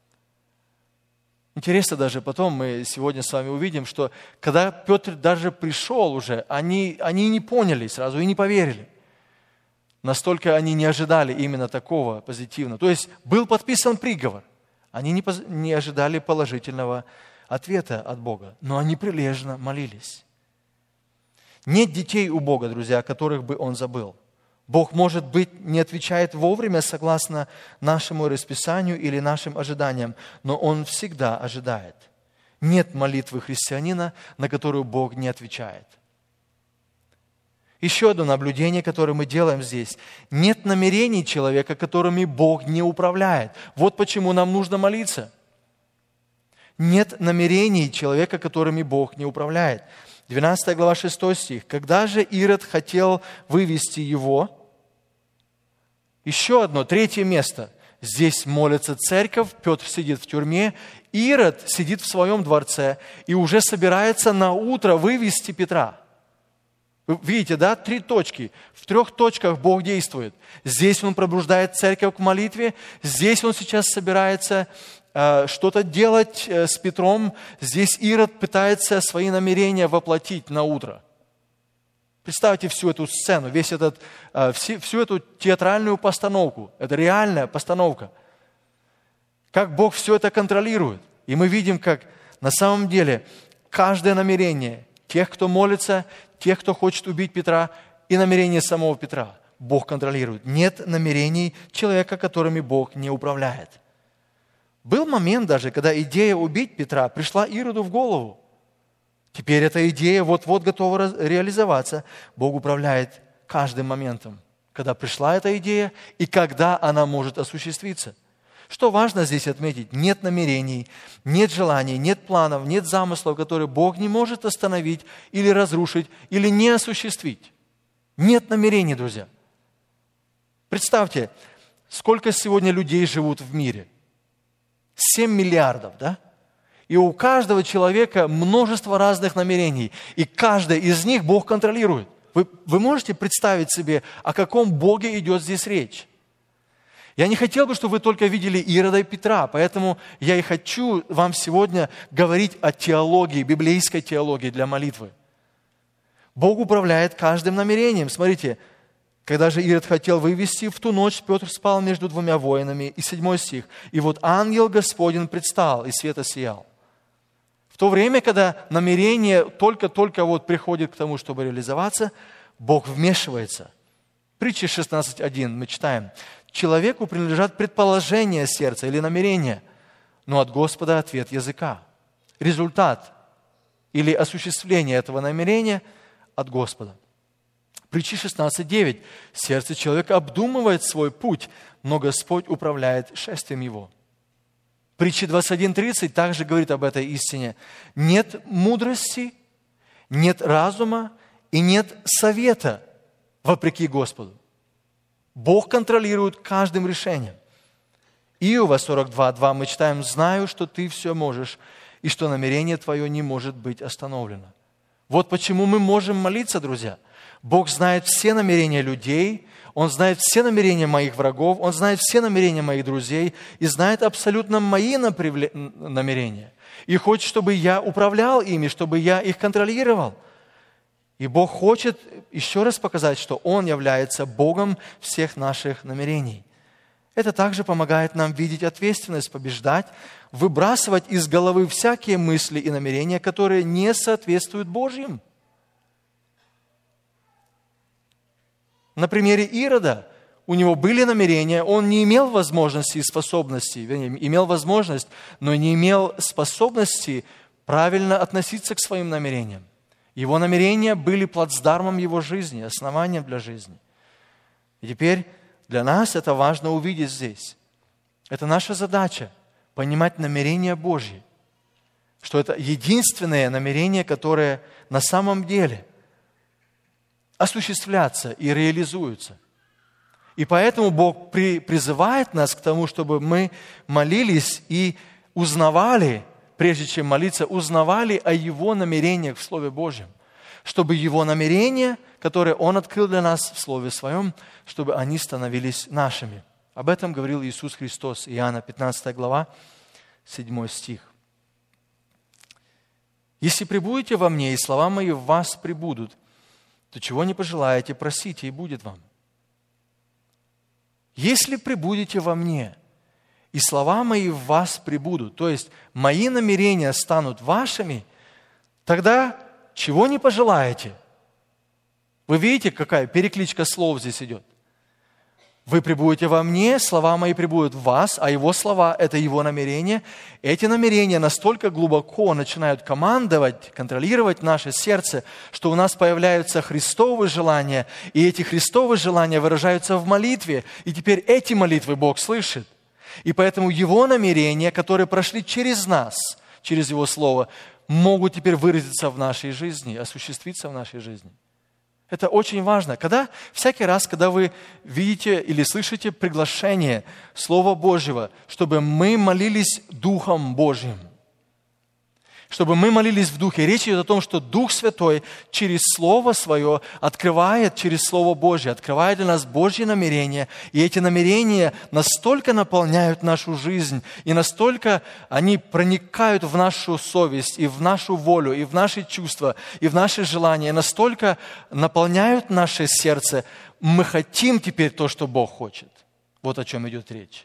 Интересно даже, потом мы сегодня с вами увидим, что когда Петр даже пришел уже, они не поняли сразу и не поверили. Настолько они не ожидали именно такого позитивного. То есть был подписан приговор. Они не ожидали положительного ответа от Бога, но они прилежно молились. Нет детей у Бога, друзья, которых бы Он забыл. Бог, может быть, не отвечает вовремя согласно нашему расписанию или нашим ожиданиям, но Он всегда ожидает. Нет молитвы христианина, на которую Бог не отвечает. Еще одно наблюдение, которое мы делаем здесь. Нет намерений человека, которыми Бог не управляет. Вот почему нам нужно молиться. Нет намерений человека, которыми Бог не управляет. 12 глава, 6 стих. «Когда же Ирод хотел вывести его...» Еще одно, третье место. Здесь молится церковь, Петр сидит в тюрьме, Ирод сидит в своем дворце и уже собирается на утро вывести Петра. Вы видите, да? 3 точки. В 3 точках Бог действует. Здесь Он пробуждает церковь к молитве, здесь Он сейчас собирается что-то делать с Петром, здесь Ирод пытается свои намерения воплотить на утро. Представьте всю эту сцену, всю эту театральную постановку. Это реальная постановка. Как Бог все это контролирует. И мы видим, как на самом деле каждое намерение тех, кто молится, тех, кто хочет убить Петра, и намерение самого Петра Бог контролирует. Нет намерений человека, которыми Бог не управляет. Был момент даже, когда идея убить Петра пришла Ироду в голову. Теперь эта идея вот-вот готова реализоваться. Бог управляет каждым моментом, когда пришла эта идея и когда она может осуществиться. Что важно здесь отметить? Нет намерений, нет желаний, нет планов, нет замыслов, которые Бог не может остановить или разрушить, или не осуществить. Нет намерений, друзья. Представьте, сколько сегодня людей живут в мире. 7 миллиардов, да? И у каждого человека множество разных намерений. И каждое из них Бог контролирует. Вы можете представить себе, о каком Боге идет здесь речь? Я не хотел бы, чтобы вы только видели Ирода и Петра, поэтому я и хочу вам сегодня говорить о теологии, библейской теологии для молитвы. Бог управляет каждым намерением. Смотрите, когда же Ирод хотел вывести, в ту ночь Петр спал между 2 воинами. И 7 стих. «И вот ангел Господень предстал, и света сиял». В то время, когда намерение только-только приходит к тому, чтобы реализоваться, Бог вмешивается. Притча 16.1 мы читаем. «Человеку принадлежат предположения сердца или намерения, но от Господа ответ языка». Результат или осуществление этого намерения от Господа. Притча 16.9. «Сердце человека обдумывает свой путь, но Господь управляет шествием его». Притча 21.30 также говорит об этой истине. «Нет мудрости, нет разума и нет совета вопреки Господу». Бог контролирует каждым решением. Иова 42.2 мы читаем: «Знаю, что ты все можешь, и что намерение твое не может быть остановлено». Вот почему мы можем молиться, друзья. Бог знает все намерения людей, Он знает все намерения моих врагов, Он знает все намерения моих друзей и знает абсолютно мои намерения. И хочет, чтобы я управлял ими, чтобы я их контролировал. И Бог хочет еще раз показать, что Он является Богом всех наших намерений. Это также помогает нам видеть ответственность, побеждать, выбрасывать из головы всякие мысли и намерения, которые не соответствуют Божьим. На примере Ирода у него были намерения, он не имел возможности и способностей, имел возможность, но не имел способности правильно относиться к своим намерениям. Его намерения были плацдармом его жизни, основанием для жизни. И теперь для нас это важно увидеть здесь. Это наша задача – понимать намерения Божьи, что это единственное намерение, которое на самом деле осуществляться и реализуются. И поэтому Бог призывает нас к тому, чтобы мы молились и узнавали, прежде чем молиться, узнавали о Его намерениях в Слове Божьем. Чтобы Его намерения, которые Он открыл для нас в Слове Своем, чтобы они становились нашими. Об этом говорил Иисус Христос, Иоанна 15 глава, 7 стих. «Если пребудете во мне, и слова мои в вас пребудут, то чего не пожелаете, просите, и будет вам. Если пребудете во мне, и слова мои в вас пребудут, то есть мои намерения станут вашими, тогда чего не пожелаете?» Вы видите, какая перекличка слов здесь идет? Вы пребудете во мне, слова мои пребудут в вас, а его слова – это его намерения. Эти намерения настолько глубоко начинают командовать, контролировать наше сердце, что у нас появляются христовые желания, и эти христовые желания выражаются в молитве, и теперь эти молитвы Бог слышит. И поэтому его намерения, которые прошли через нас, через его слово, могут теперь выразиться в нашей жизни, осуществиться в нашей жизни. Это очень важно. Всякий раз, когда вы видите или слышите приглашение Слова Божьего, чтобы мы молились Духом Божьим, чтобы мы молились в Духе. Речь идет о том, что Дух Святой через Слово Свое открывает, через Слово Божье, открывает для нас Божьи намерения. И эти намерения настолько наполняют нашу жизнь, и настолько они проникают в нашу совесть, и в нашу волю, и в наши чувства, и в наши желания, настолько наполняют наше сердце. Мы хотим теперь то, что Бог хочет. Вот о чем идет речь.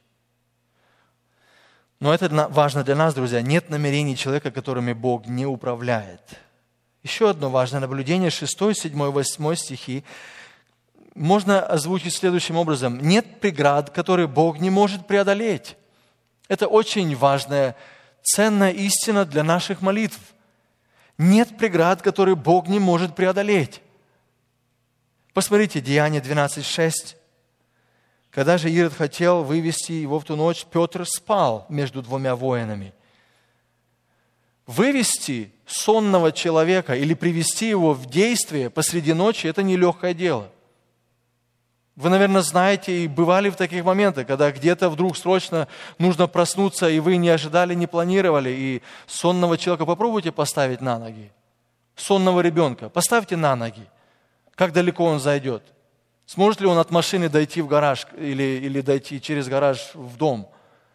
Но это важно для нас, друзья. Нет намерений человека, которыми Бог не управляет. Еще одно важное наблюдение, 6, 7, 8 стихи, можно озвучить следующим образом. Нет преград, которые Бог не может преодолеть. Это очень важная, ценная истина для наших молитв. Нет преград, которые Бог не может преодолеть. Посмотрите, Деяния 12:6. Когда же Ирод хотел вывести его в ту ночь, Петр спал между двумя воинами. Вывести сонного человека или привести его в действие посреди ночи – это нелегкое дело. Вы, наверное, знаете и бывали в таких моментах, когда где-то вдруг срочно нужно проснуться, и вы не ожидали, не планировали, и сонного человека попробуйте поставить на ноги. Сонного ребенка поставьте на ноги. Как далеко он зайдет? Сможет ли он от машины дойти в гараж или дойти через гараж в дом?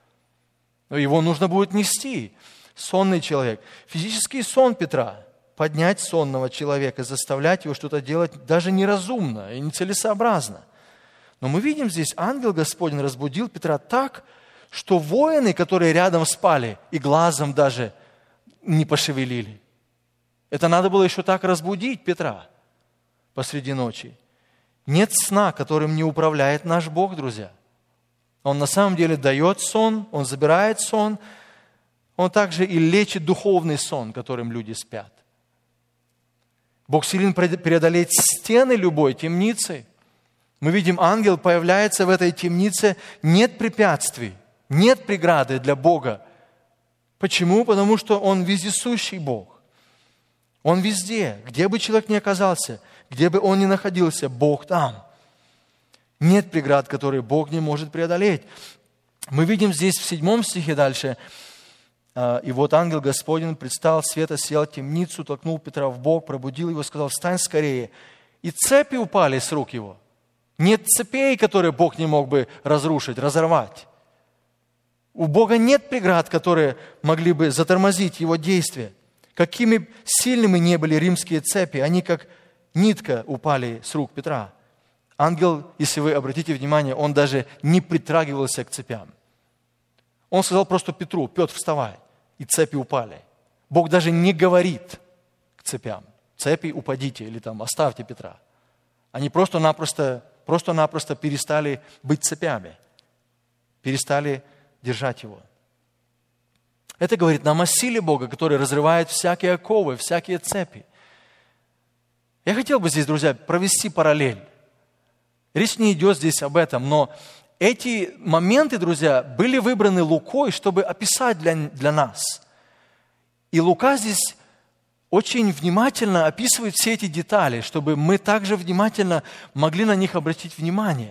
Его нужно будет нести. Сонный человек. Физический сон Петра. Поднять сонного человека, заставлять его что-то делать даже неразумно и нецелесообразно. Но мы видим здесь, ангел Господень разбудил Петра так, что воины, которые рядом спали, и глазом даже не пошевелили. Это надо было еще так разбудить Петра посреди ночи. Нет сна, которым не управляет наш Бог, друзья. Он на самом деле дает сон, Он забирает сон, Он также и лечит духовный сон, которым люди спят. Бог силен преодолеть стены любой темницы. Мы видим, ангел появляется в этой темнице, нет препятствий, нет преграды для Бога. Почему? Потому что Он вездесущий Бог. Он везде, где бы человек ни оказался, где бы он ни находился, Бог там. Нет преград, которые Бог не может преодолеть. Мы видим здесь в 7 стихе дальше. И вот ангел Господень предстал, света сел в темницу, толкнул Петра в бок, пробудил его, сказал: встань скорее. И цепи упали с рук его. Нет цепей, которые Бог не мог бы разрушить, разорвать. У Бога нет преград, которые могли бы затормозить его действия. Какими сильными не были римские цепи, они как нитка упали с рук Петра. Ангел, если вы обратите внимание, он даже не притрагивался к цепям. Он сказал просто Петру: Петр, вставай. И цепи упали. Бог даже не говорит к цепям: цепи упадите или там оставьте Петра. Они просто-напросто перестали быть цепями. Перестали держать его. Это говорит нам о силе Бога, который разрывает всякие оковы, всякие цепи. Я хотел бы здесь, друзья, провести параллель. Речь не идет здесь об этом, но эти моменты, друзья, были выбраны Лукой, чтобы описать для нас. И Лука здесь очень внимательно описывает все эти детали, чтобы мы также внимательно могли на них обратить внимание.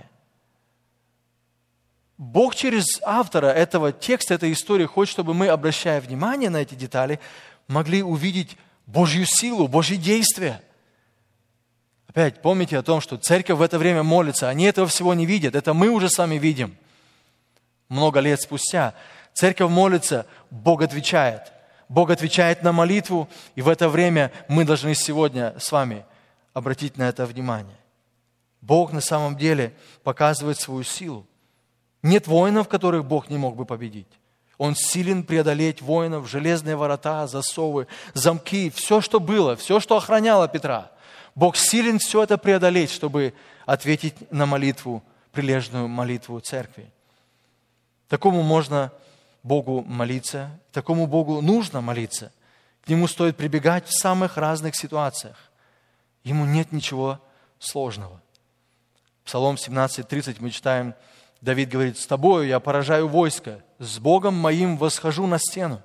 Бог через автора этого текста, этой истории хочет, чтобы мы, обращая внимание на эти детали, могли увидеть Божью силу, Божьи действия. Опять помните о том, что церковь в это время молится. Они этого всего не видят. Это мы уже сами видим. Много лет спустя. Церковь молится, Бог отвечает. Бог отвечает на молитву. И в это время мы должны сегодня с вами обратить на это внимание. Бог на самом деле показывает свою силу. Нет воинов, которых Бог не мог бы победить. Он силен преодолеть воинов, железные ворота, засовы, замки, все, что было, все, что охраняло Петра. Бог силен все это преодолеть, чтобы ответить на молитву прилежную молитву церкви. Такому можно Богу молиться, такому Богу нужно молиться. К Нему стоит прибегать в самых разных ситуациях. Ему нет ничего сложного. Псалом 17:30 мы читаем, Давид говорит: «С тобою я поражаю войско, с Богом моим восхожу на стену».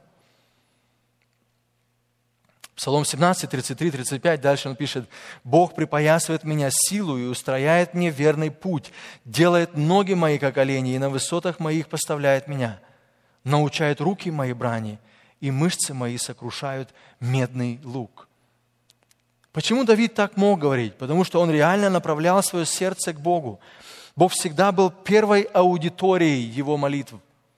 Псалом 17, 33, 35, дальше он пишет: «Бог припоясывает меня силу и устрояет мне верный путь, делает ноги мои, как олени, и на высотах моих поставляет меня, научает руки мои брани, и мышцы мои сокрушают медный лук». Почему Давид так мог говорить? Потому что он реально направлял свое сердце к Богу. Бог всегда был первой аудиторией его молитв.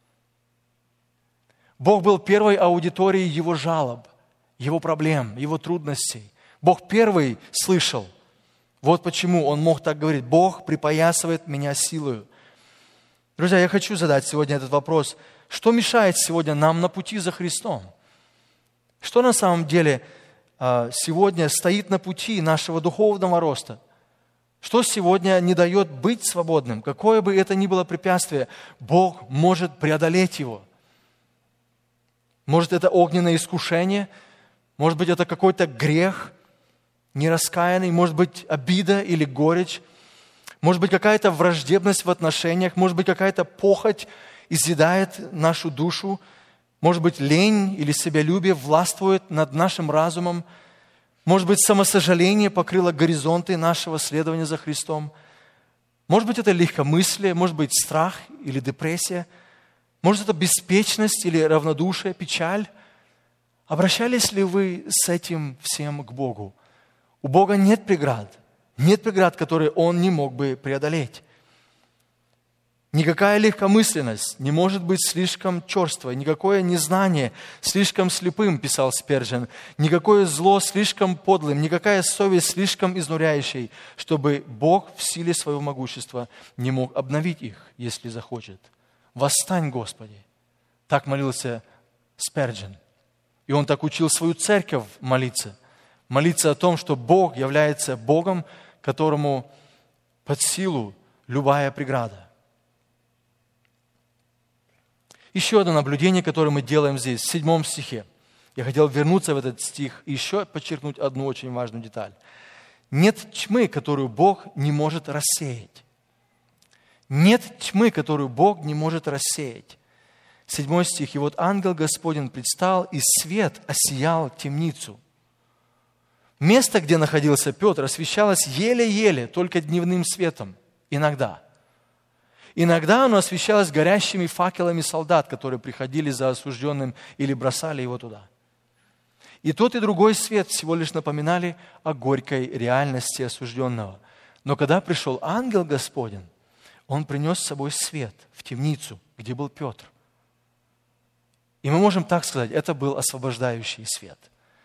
Бог был первой аудиторией его жалоб, его проблем, его трудностей. Бог первый слышал. Вот почему он мог так говорить: «Бог припоясывает меня силою». Друзья, я хочу задать сегодня этот вопрос. Что мешает сегодня нам на пути за Христом? Что на самом деле сегодня стоит на пути нашего духовного роста? Что сегодня не дает быть свободным? Какое бы это ни было препятствие, Бог может преодолеть его. Может, это огненное искушение, может быть, это какой-то грех нераскаянный, может быть, обида или горечь, может быть, какая-то враждебность в отношениях, может быть, какая-то похоть изъедает нашу душу, может быть, лень или себялюбие властвует над нашим разумом, может быть, самосожаление покрыло горизонты нашего следования за Христом, может быть, это легкомыслие, может быть, страх или депрессия, может, это беспечность или равнодушие, печаль. Обращались ли вы с этим всем к Богу? У Бога нет преград, которые Он не мог бы преодолеть. Никакая легкомысленность не может быть слишком черствой, никакое незнание слишком слепым, писал Спержен, никакое зло слишком подлым, никакая совесть слишком изнуряющей, чтобы Бог в силе своего могущества не мог обновить их, если захочет. «Восстань, Господи!» Так молился Спержен. И он так учил свою церковь молиться. Молиться о том, что Бог является Богом, которому под силу любая преграда. Еще одно наблюдение, которое мы делаем здесь, в 7 стихе. Я хотел вернуться в этот стих и еще подчеркнуть одну очень важную деталь. Нет тьмы, которую Бог не может рассеять. Нет тьмы, которую Бог не может рассеять. 7 стих. «И вот ангел Господень предстал, и свет осиял темницу». Место, где находился Петр, освещалось еле-еле, только дневным светом. Иногда. Иногда оно освещалось горящими факелами солдат, которые приходили за осужденным или бросали его туда. И тот, и другой свет всего лишь напоминали о горькой реальности осужденного. Но когда пришел ангел Господень, он принес с собой свет в темницу, где был Петр. И мы можем так сказать, это был освобождающий свет.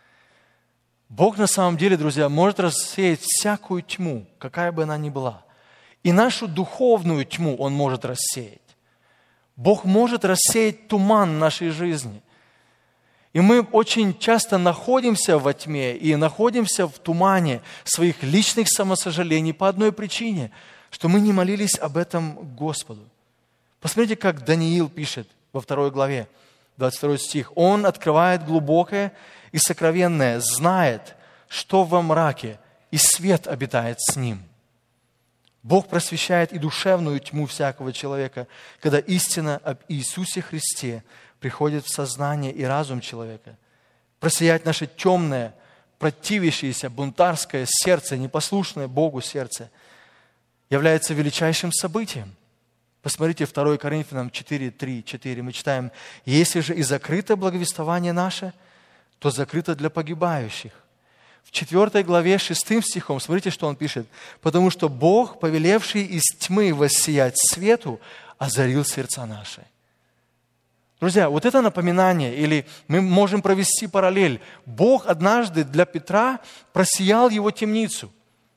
Бог на самом деле, друзья, может рассеять всякую тьму, какая бы она ни была. И нашу духовную тьму Он может рассеять. Бог может рассеять туман нашей жизни. И мы очень часто находимся во тьме и находимся в тумане своих личных самосожалений по одной причине, что мы не молились об этом Господу. Посмотрите, как Даниил пишет во 2 главе, 22 стих. «Он открывает глубокое и сокровенное, знает, что во мраке, и свет обитает с ним». Бог просвещает и душевную тьму всякого человека, когда истина об Иисусе Христе приходит в сознание и разум человека. Просиять наше темное, противящееся, бунтарское сердце, непослушное Богу сердце, является величайшим событием. Посмотрите, 2 Коринфянам 4, 3, 4. Мы читаем: «Если же и закрыто благовествование наше, то закрыто для погибающих». В 4 главе 6 стихом, смотрите, что он пишет. «Потому что Бог, повелевший из тьмы воссиять свету, озарил сердца наши». Друзья, вот это напоминание, или мы можем провести параллель. Бог однажды для Петра просиял его темницу.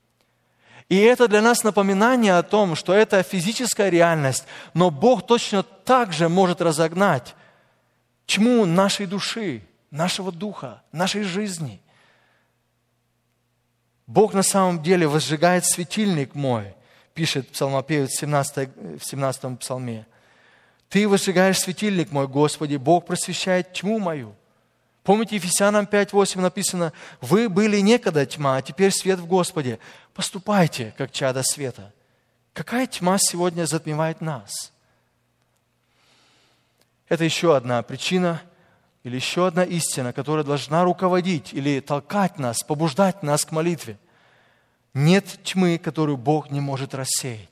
И это для нас напоминание о том, что это физическая реальность, но Бог точно так же может разогнать тьму нашей души, нашего духа, нашей жизни. Бог на самом деле возжигает светильник мой пишет псалмопевец в 17 псалме. «Ты возжигаешь светильник мой, Господи, Бог просвещает тьму мою». Помните, Ефесянам 5:8 написано: «Вы были некогда тьма, а теперь свет в Господе. Поступайте, как чада света». Какая тьма сегодня затмевает нас? Это еще одна причина или еще одна истина, которая должна руководить или толкать нас, побуждать нас к молитве. Нет тьмы, которую Бог не может рассеять.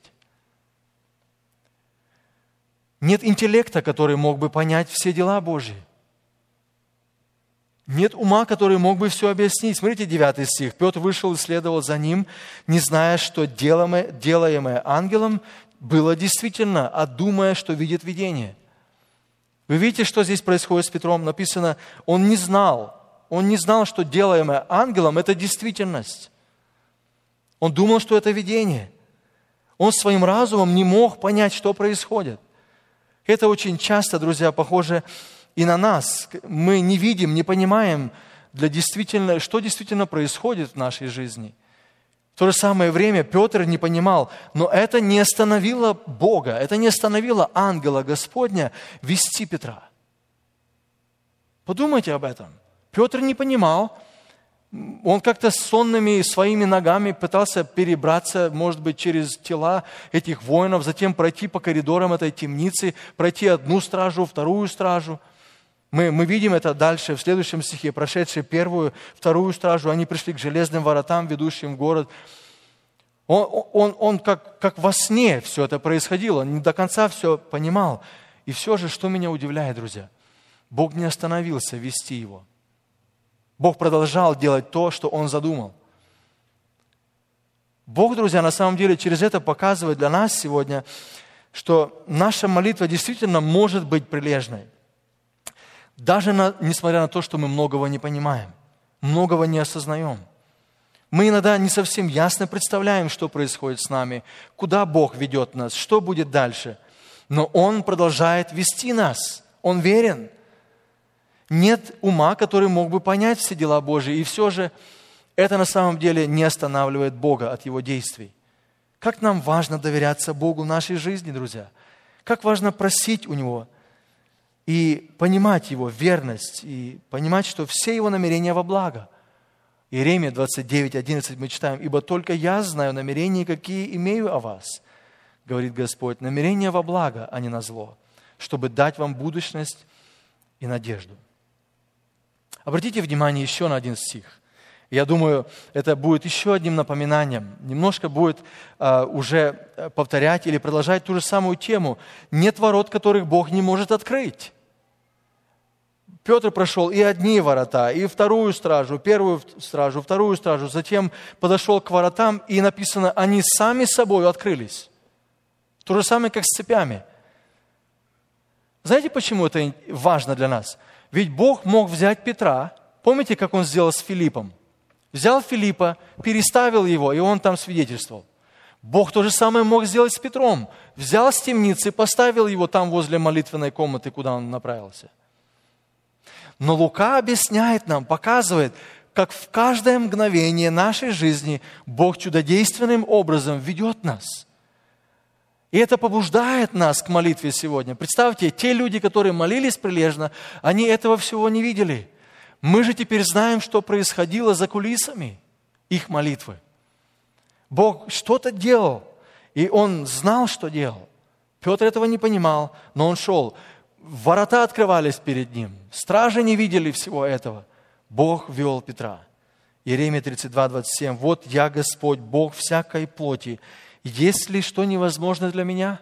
Нет интеллекта, который мог бы понять все дела Божьи. Нет ума, который мог бы все объяснить. Смотрите, 9 стих. Петр вышел и следовал за ним, не зная, что делаемое ангелом было действительно, а думая, что видит видение. Вы видите, что здесь происходит с Петром? Написано, он не знал, что делаемое ангелом – это действительность. Он думал, что это видение. Он своим разумом не мог понять, что происходит. Это очень часто, друзья, похоже и на нас. Мы не видим, не понимаем, что действительно происходит в нашей жизни. В то же самое время Петр не понимал, но это не остановило Бога, это не остановило ангела Господня вести Петра. Подумайте об этом. Петр не понимал, он как-то сонными своими ногами пытался перебраться, может быть, через тела этих воинов, затем пройти по коридорам этой темницы, пройти одну стражу, вторую стражу. Мы видим это дальше, в следующем стихе, прошедшие первую, вторую стражу, они пришли к железным воротам, ведущим в город. Он как во сне все это происходило, он не до конца все понимал. И все же, что меня удивляет, друзья, Бог не остановился вести его. Бог продолжал делать то, что Он задумал. Бог, друзья, на самом деле через это показывает для нас сегодня, что наша молитва действительно может быть прилежной. Даже несмотря на то, что мы многого не понимаем, многого не осознаем. Мы иногда не совсем ясно представляем, что происходит с нами, куда Бог ведет нас, что будет дальше. Но Он продолжает вести нас. Он верен. Нет ума, который мог бы понять все дела Божьи. И все же это на самом деле не останавливает Бога от Его действий. Как нам важно доверяться Богу в нашей жизни, друзья. Как важно просить у Него и понимать Его верность, и понимать, что все Его намерения во благо. Иеремия 29:11 мы читаем: «Ибо только я знаю намерения, какие имею о вас, говорит Господь, намерения во благо, а не на зло, чтобы дать вам будущность и надежду». Обратите внимание еще на один стих. Я думаю, это будет еще одним напоминанием. Немножко будет уже повторять или продолжать ту же самую тему. Нет ворот, которых Бог не может открыть. Петр прошел и одни ворота, и вторую стражу, первую стражу, вторую стражу. Затем подошел к воротам, и написано, они сами собой открылись. То же самое, как с цепями. Знаете, почему это важно для нас? Ведь Бог мог взять Петра. Помните, как Он сделал с Филиппом? Взял Филиппа, переставил его, и он там свидетельствовал. Бог то же самое мог сделать с Петром. Взял с темницы, поставил его там возле молитвенной комнаты, куда он направился. Но Лука объясняет нам, показывает, как в каждое мгновение нашей жизни Бог чудодейственным образом ведет нас. И это побуждает нас к молитве сегодня. Представьте, те люди, которые молились прилежно, они этого всего не видели. Мы же теперь знаем, что происходило за кулисами их молитвы. Бог что-то делал, и Он знал, что делал. Петр этого не понимал, но он шел. Ворота открывались перед ним. Стражи не видели всего этого. Бог вел Петра. Иеремия 32:27. «Вот я, Господь, Бог всякой плоти. Есть ли что невозможно для меня?»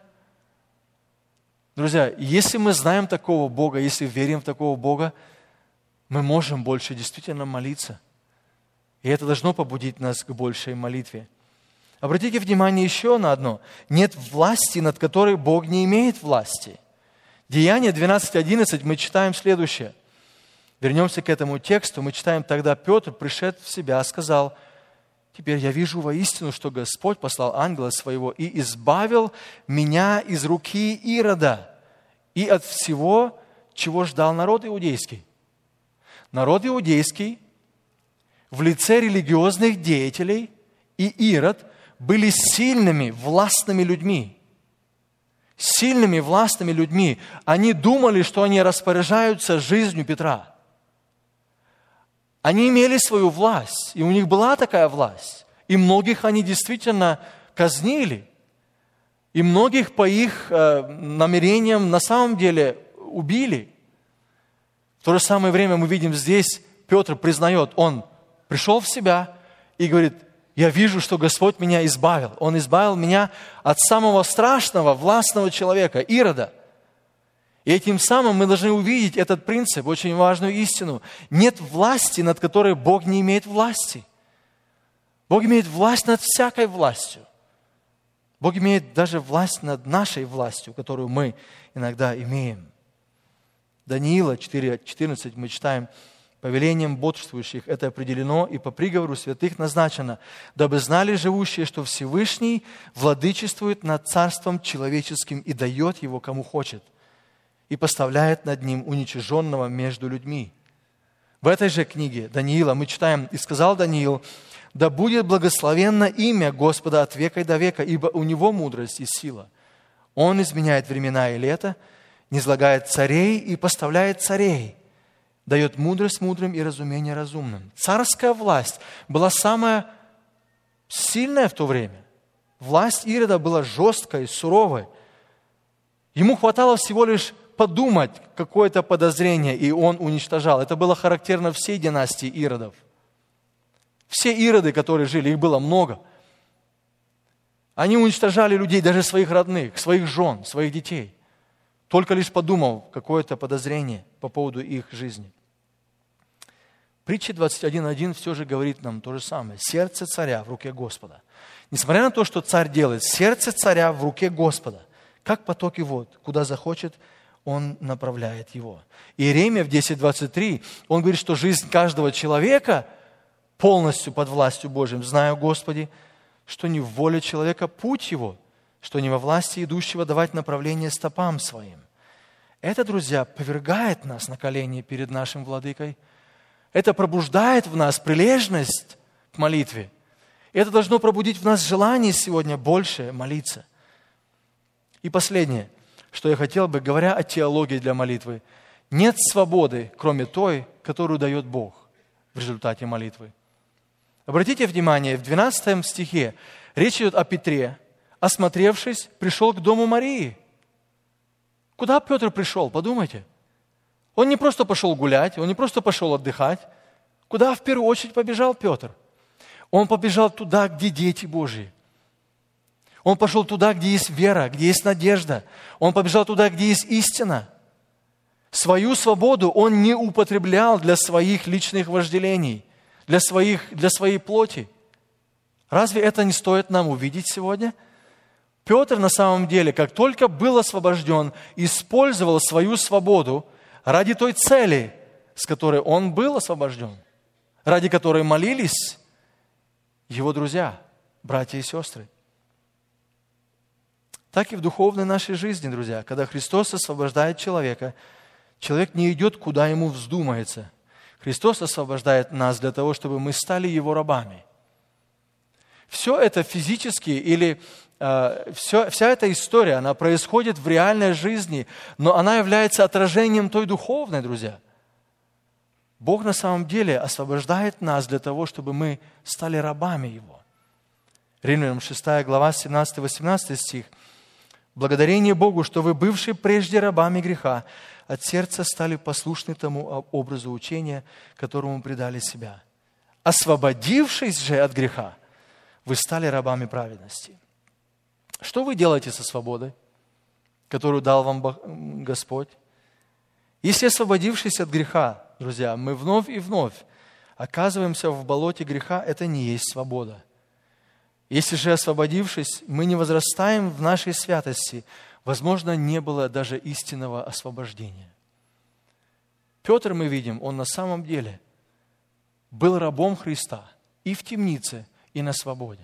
Друзья, если мы знаем такого Бога, если верим в такого Бога, мы можем больше действительно молиться. И это должно побудить нас к большей молитве. Обратите внимание еще на одно. Нет власти, над которой Бог не имеет власти. Деяния 12:11 мы читаем следующее. Вернемся к этому тексту. Мы читаем: «Тогда Петр, пришед в себя, сказал: теперь я вижу воистину, что Господь послал ангела своего и избавил меня из руки Ирода и от всего, чего ждал народ иудейский». Народ иудейский в лице религиозных деятелей и Ирод были сильными, властными людьми. Сильными, властными людьми. Они думали, что они распоряжаются жизнью Петра. Они имели свою власть, и у них была такая власть. И многих они действительно казнили. И многих по их намерениям на самом деле убили. В то же самое время мы видим здесь, Петр признает, он пришел в себя и говорит: я вижу, что Господь меня избавил. Он избавил меня от самого страшного, властного человека, Ирода. И этим самым мы должны увидеть этот принцип, очень важную истину. Нет власти, над которой Бог не имеет власти. Бог имеет власть над всякой властью. Бог имеет даже власть над нашей властью, которую мы иногда имеем. Даниила 4:14 мы читаем: повелением бодрствующих это определено и по приговору святых назначено, дабы знали живущие, что Всевышний владычествует над царством человеческим и дает его кому хочет, и поставляет над ним уничиженного между людьми. В этой же книге Даниила мы читаем: и сказал Даниил: да будет благословенно имя Господа от века и до века, ибо у Него мудрость и сила. Он изменяет времена и лето, низлагает царей и поставляет царей, дает мудрость мудрым и разумение разумным. Царская власть была самая сильная в то время. Власть Ирода была жесткой, суровой. Ему хватало всего лишь подумать какое-то подозрение, и он уничтожал. Это было характерно всей династии Иродов. Все Ироды, которые жили, их было много. Они уничтожали людей, даже своих родных, своих жен, своих детей. Только лишь подумав какое-то подозрение по поводу их жизни. Притча 21:1 все же говорит нам то же самое. Сердце царя в руке Господа. Несмотря на то, что царь делает, сердце царя в руке Господа. Как потоки вод, куда захочет, он направляет его. Иеремия в 10:23, он говорит, что жизнь каждого человека полностью под властью Божьим. Знаю, Господи, что не в воле человека путь его, что не во власти идущего давать направление стопам своим. Это, друзья, повергает нас на колени перед нашим Владыкой. Это пробуждает в нас прилежность к молитве. Это должно пробудить в нас желание сегодня больше молиться. И последнее, что я хотел бы, говоря о теологии для молитвы. Нет свободы, кроме той, которую дает Бог в результате молитвы. Обратите внимание, в 12 стихе речь идет о Петре. Осмотревшись, пришел к дому Марии. Куда Петр пришел? Подумайте. Он не просто пошел гулять, он не просто пошел отдыхать. Куда в первую очередь побежал Петр? Он побежал туда, где дети Божьи. Он пошел туда, где есть вера, где есть надежда. Он побежал туда, где есть истина. Свою свободу он не употреблял для своих личных вожделений, для своей плоти. Разве это не стоит нам увидеть сегодня? Петр на самом деле, как только был освобожден, использовал свою свободу ради той цели, с которой он был освобожден, ради которой молились его друзья, братья и сестры. Так и в духовной нашей жизни, друзья, когда Христос освобождает человека, человек не идет, куда ему вздумается. Христос освобождает нас для того, чтобы мы стали Его рабами. Все это физически или вся эта история, она происходит в реальной жизни, но она является отражением той духовной, друзья. Бог на самом деле освобождает нас для того, чтобы мы стали рабами Его. Римлянам 6 глава, 17-18 стих. «Благодарение Богу, что вы, бывшие прежде рабами греха, от сердца стали послушны тому образу учения, которому предали себя. Освободившись же от греха, вы стали рабами праведности». Что вы делаете со свободой, которую дал вам Господь? Если, освободившись от греха, друзья, мы вновь и вновь оказываемся в болоте греха, это не есть свобода. Если же, освободившись, мы не возрастаем в нашей святости, возможно, не было даже истинного освобождения. Петр, мы видим, он на самом деле был рабом Христа и в темнице, и на свободе.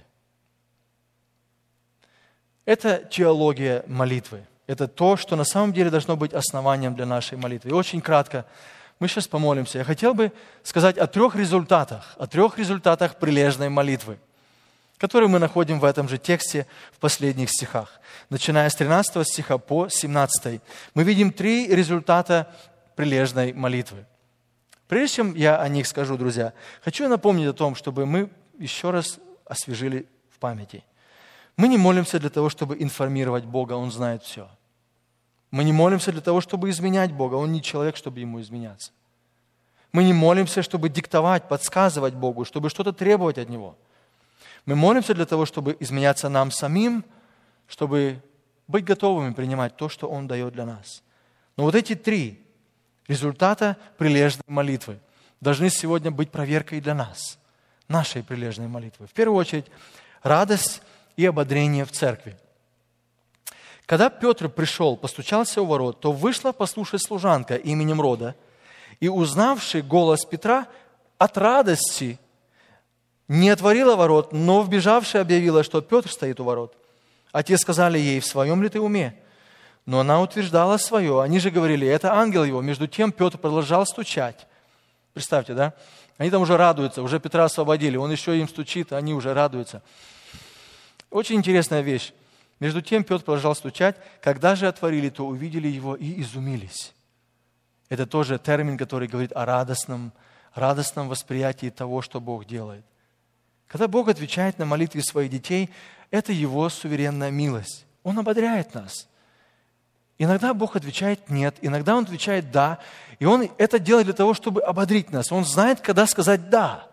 Это теология молитвы. Это то, что на самом деле должно быть основанием для нашей молитвы. И очень кратко мы сейчас помолимся. Я хотел бы сказать о трех результатах прилежной молитвы. который мы находим в этом же тексте в последних стихах. Начиная с 13 стиха по 17. Мы видим 3 результата прилежной молитвы. Прежде чем я о них скажу, друзья, хочу напомнить о том, чтобы мы еще раз освежили в памяти. Мы не молимся для того, чтобы информировать Бога, Он знает все. Мы не молимся для того, чтобы изменять Бога, Он не человек, чтобы Ему изменяться. Мы не молимся, чтобы диктовать, подсказывать Богу, чтобы что-то требовать от Него. Мы молимся для того, чтобы изменяться нам самим, чтобы быть готовыми принимать то, что Он дает для нас. Но вот эти 3 результата прилежной молитвы должны сегодня быть проверкой для нас, нашей прилежной молитвы. В первую очередь, радость и ободрение в церкви. Когда Петр пришел, постучался у ворот, то вышла послушать служанка именем Рода, и, узнавши голос Петра, от радости не отворила ворот, но, вбежавши, объявила, что Петр стоит у ворот. А те сказали ей: в своем ли ты уме? Но она утверждала свое. Они же говорили: это ангел его. Между тем Петр продолжал стучать. Представьте, да? Они там уже радуются, уже Петра освободили. Он еще им стучит, а они уже радуются. Очень интересная вещь. Между тем Петр продолжал стучать. Когда же отворили, то увидели его и изумились. Это тоже термин, который говорит о радостном восприятии того, что Бог делает. Когда Бог отвечает на молитвы своих детей, это Его суверенная милость. Он ободряет нас. Иногда Бог отвечает «нет», иногда Он отвечает «да». И Он это делает для того, чтобы ободрить нас. Он знает, когда сказать «да».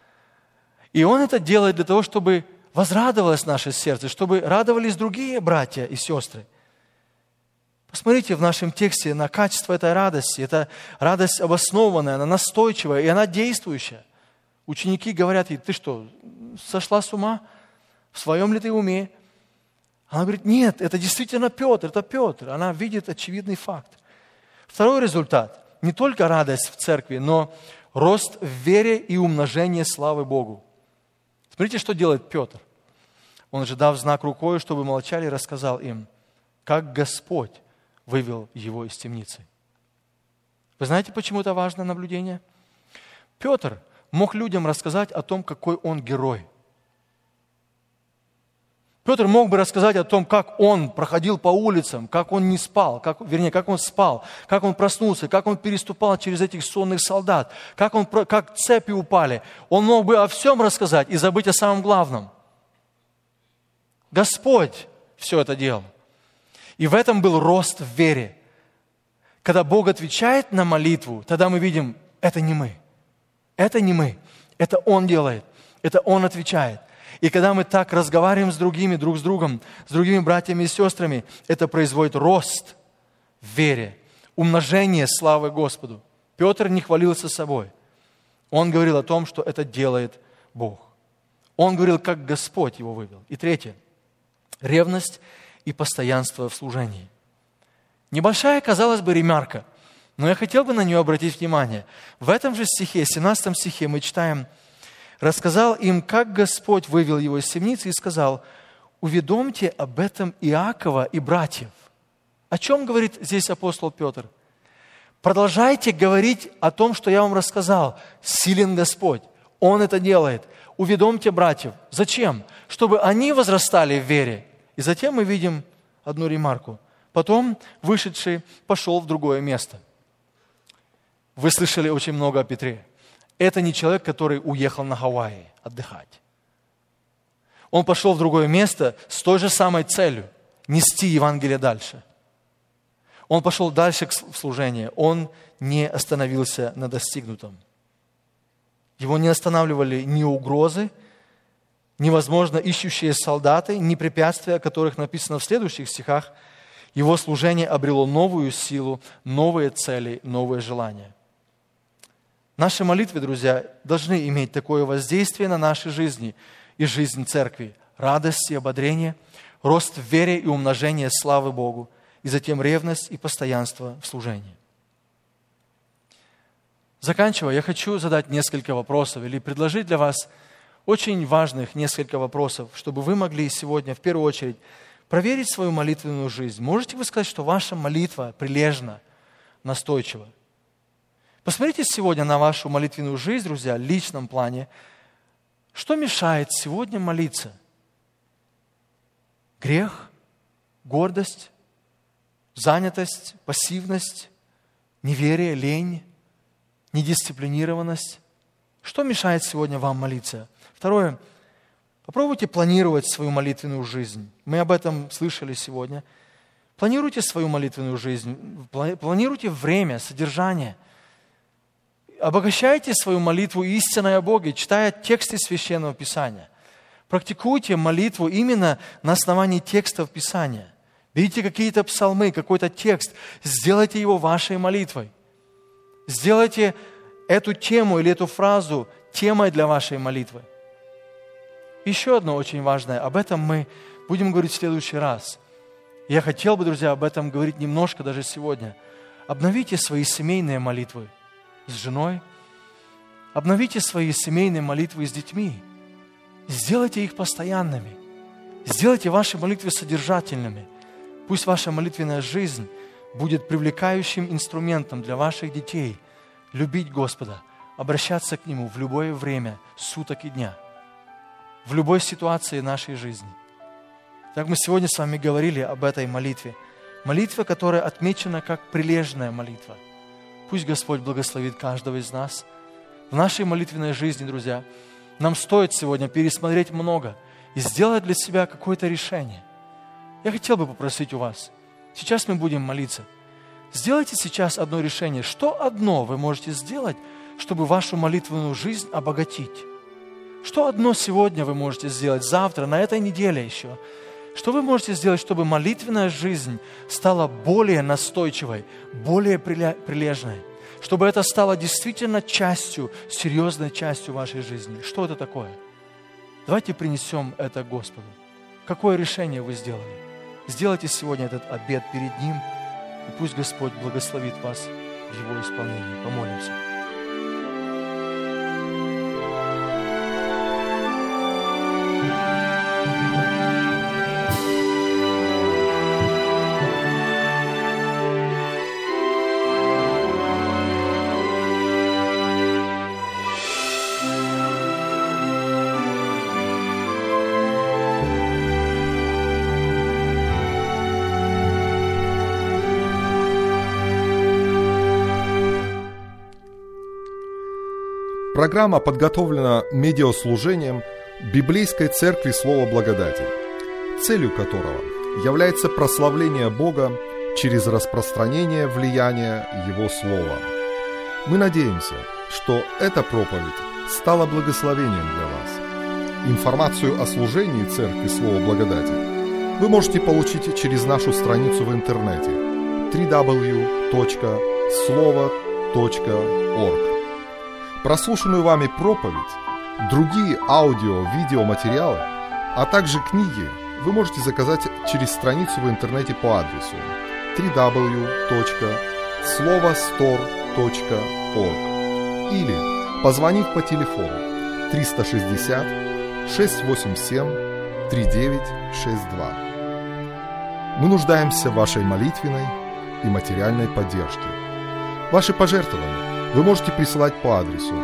И Он это делает для того, чтобы возрадовалось наше сердце, чтобы радовались другие братья и сестры. Посмотрите в нашем тексте на качество этой радости. Это радость обоснованная, она настойчивая и она действующая. Ученики говорят ей: ты что, сошла с ума? В своем ли ты уме? Она говорит: нет, это действительно Петр, это Петр. Она видит очевидный факт. Второй результат. Не только радость в церкви, но рост в вере и умножение славы Богу. Смотрите, что делает Петр. Он же, дав знак рукой, чтобы молчали, рассказал им, как Господь вывел его из темницы. Вы знаете, почему это важное наблюдение? Петр мог людям рассказать о том, какой он герой. Петр мог бы рассказать о том, как он проходил по улицам, как он не спал, как он спал, как он проснулся, как он переступал через этих сонных солдат, как цепи упали. Он мог бы о всем рассказать и забыть о самом главном. Господь все это делал. И в этом был рост в вере. Когда Бог отвечает на молитву, тогда мы видим, это не мы. Это не мы. Это Он делает. Это Он отвечает. И когда мы так разговариваем с другими, друг с другом, с другими братьями и сестрами, это производит рост в вере, умножение славы Господу. Петр не хвалился собой. Он говорил о том, что это делает Бог. Он говорил, как Господь его вывел. И третье. Ревность и постоянство в служении. Небольшая, казалось бы, ремарка, но я хотел бы на нее обратить внимание. В этом же стихе, 17 стихе мы читаем: «Рассказал им, как Господь вывел его из темницы, и сказал: уведомьте об этом Иакова и братьев». О чем говорит здесь апостол Петр? Продолжайте говорить о том, что я вам рассказал. Силен Господь. Он это делает. Уведомьте братьев. Зачем? Чтобы они возрастали в вере. И затем мы видим одну ремарку. Потом вышедший пошел в другое место. Вы слышали очень много о Петре. Это не человек, который уехал на Гавайи отдыхать. Он пошел в другое место с той же самой целью – нести Евангелие дальше. Он пошел дальше в служение. Он не остановился на достигнутом. Его не останавливали ни угрозы, невозможно ищущие солдаты, ни препятствия, о которых написано в следующих стихах. Его служение обрело новую силу, новые цели, новые желания. Наши молитвы, друзья, должны иметь такое воздействие на наши жизни и жизнь церкви. Радость и ободрение, рост в вере и умножение славы Богу, и затем ревность и постоянство в служении. Заканчивая, я хочу задать несколько вопросов или предложить для вас очень важных несколько вопросов, чтобы вы могли сегодня в первую очередь проверить свою молитвенную жизнь. Можете вы сказать, что ваша молитва прилежна, настойчива? Посмотрите сегодня на вашу молитвенную жизнь, друзья, в личном плане. Что мешает сегодня молиться? Грех, гордость, занятость, пассивность, неверие, лень, недисциплинированность. Что мешает сегодня вам молиться? Второе. Попробуйте планировать свою молитвенную жизнь. Мы об этом слышали сегодня. Планируйте свою молитвенную жизнь, планируйте время, содержание. Обогащайте свою молитву истиной о Боге, читая тексты Священного Писания. Практикуйте молитву именно на основании текстов Писания. Берите какие-то псалмы, какой-то текст, сделайте его вашей молитвой. Сделайте эту тему или эту фразу темой для вашей молитвы. Еще одно очень важное, об этом мы будем говорить в следующий раз. Я хотел бы, друзья, об этом говорить немножко даже сегодня. Обновите свои семейные молитвы с женой, обновите свои семейные молитвы с детьми, сделайте их постоянными, сделайте ваши молитвы содержательными. Пусть ваша молитвенная жизнь будет привлекающим инструментом для ваших детей любить Господа, обращаться к Нему в любое время, суток и дня, в любой ситуации нашей жизни. Так мы сегодня с вами говорили об этой молитве. Молитва, которая отмечена как прилежная молитва. Пусть Господь благословит каждого из нас. В нашей молитвенной жизни, друзья, нам стоит сегодня пересмотреть много и сделать для себя какое-то решение. Я хотел бы попросить у вас, сейчас мы будем молиться. Сделайте сейчас одно решение. Что одно вы можете сделать, чтобы вашу молитвенную жизнь обогатить? Что одно сегодня вы можете сделать, завтра, на этой неделе еще? Что вы можете сделать, чтобы молитвенная жизнь стала более настойчивой, более прилежной? Чтобы это стало действительно частью, серьезной частью вашей жизни? Что это такое? Давайте принесем это Господу. Какое решение вы сделали? Сделайте сегодня этот обет перед Ним, и пусть Господь благословит вас в Его исполнении. Помолимся. Программа подготовлена медиаслужением Библейской Церкви Слова Благодати, целью которого является прославление Бога через распространение влияния Его Слова. Мы надеемся, что эта проповедь стала благословением для вас. Информацию о служении Церкви Слова Благодати вы можете получить через нашу страницу в интернете www.slovo.org. Прослушанную вами проповедь, другие аудио-видеоматериалы, а также книги вы можете заказать через страницу в интернете по адресу www.slovostore.org или позвонив по телефону 360 687 3962. Мы нуждаемся в вашей молитвенной и материальной поддержке. Ваши пожертвования вы можете присылать по адресу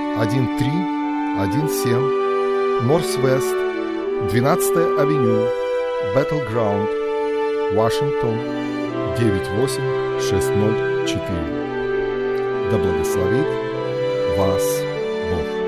1317 Northwest 12-я авеню, Battleground, Вашингтон, 98604. Да благословит вас Бог.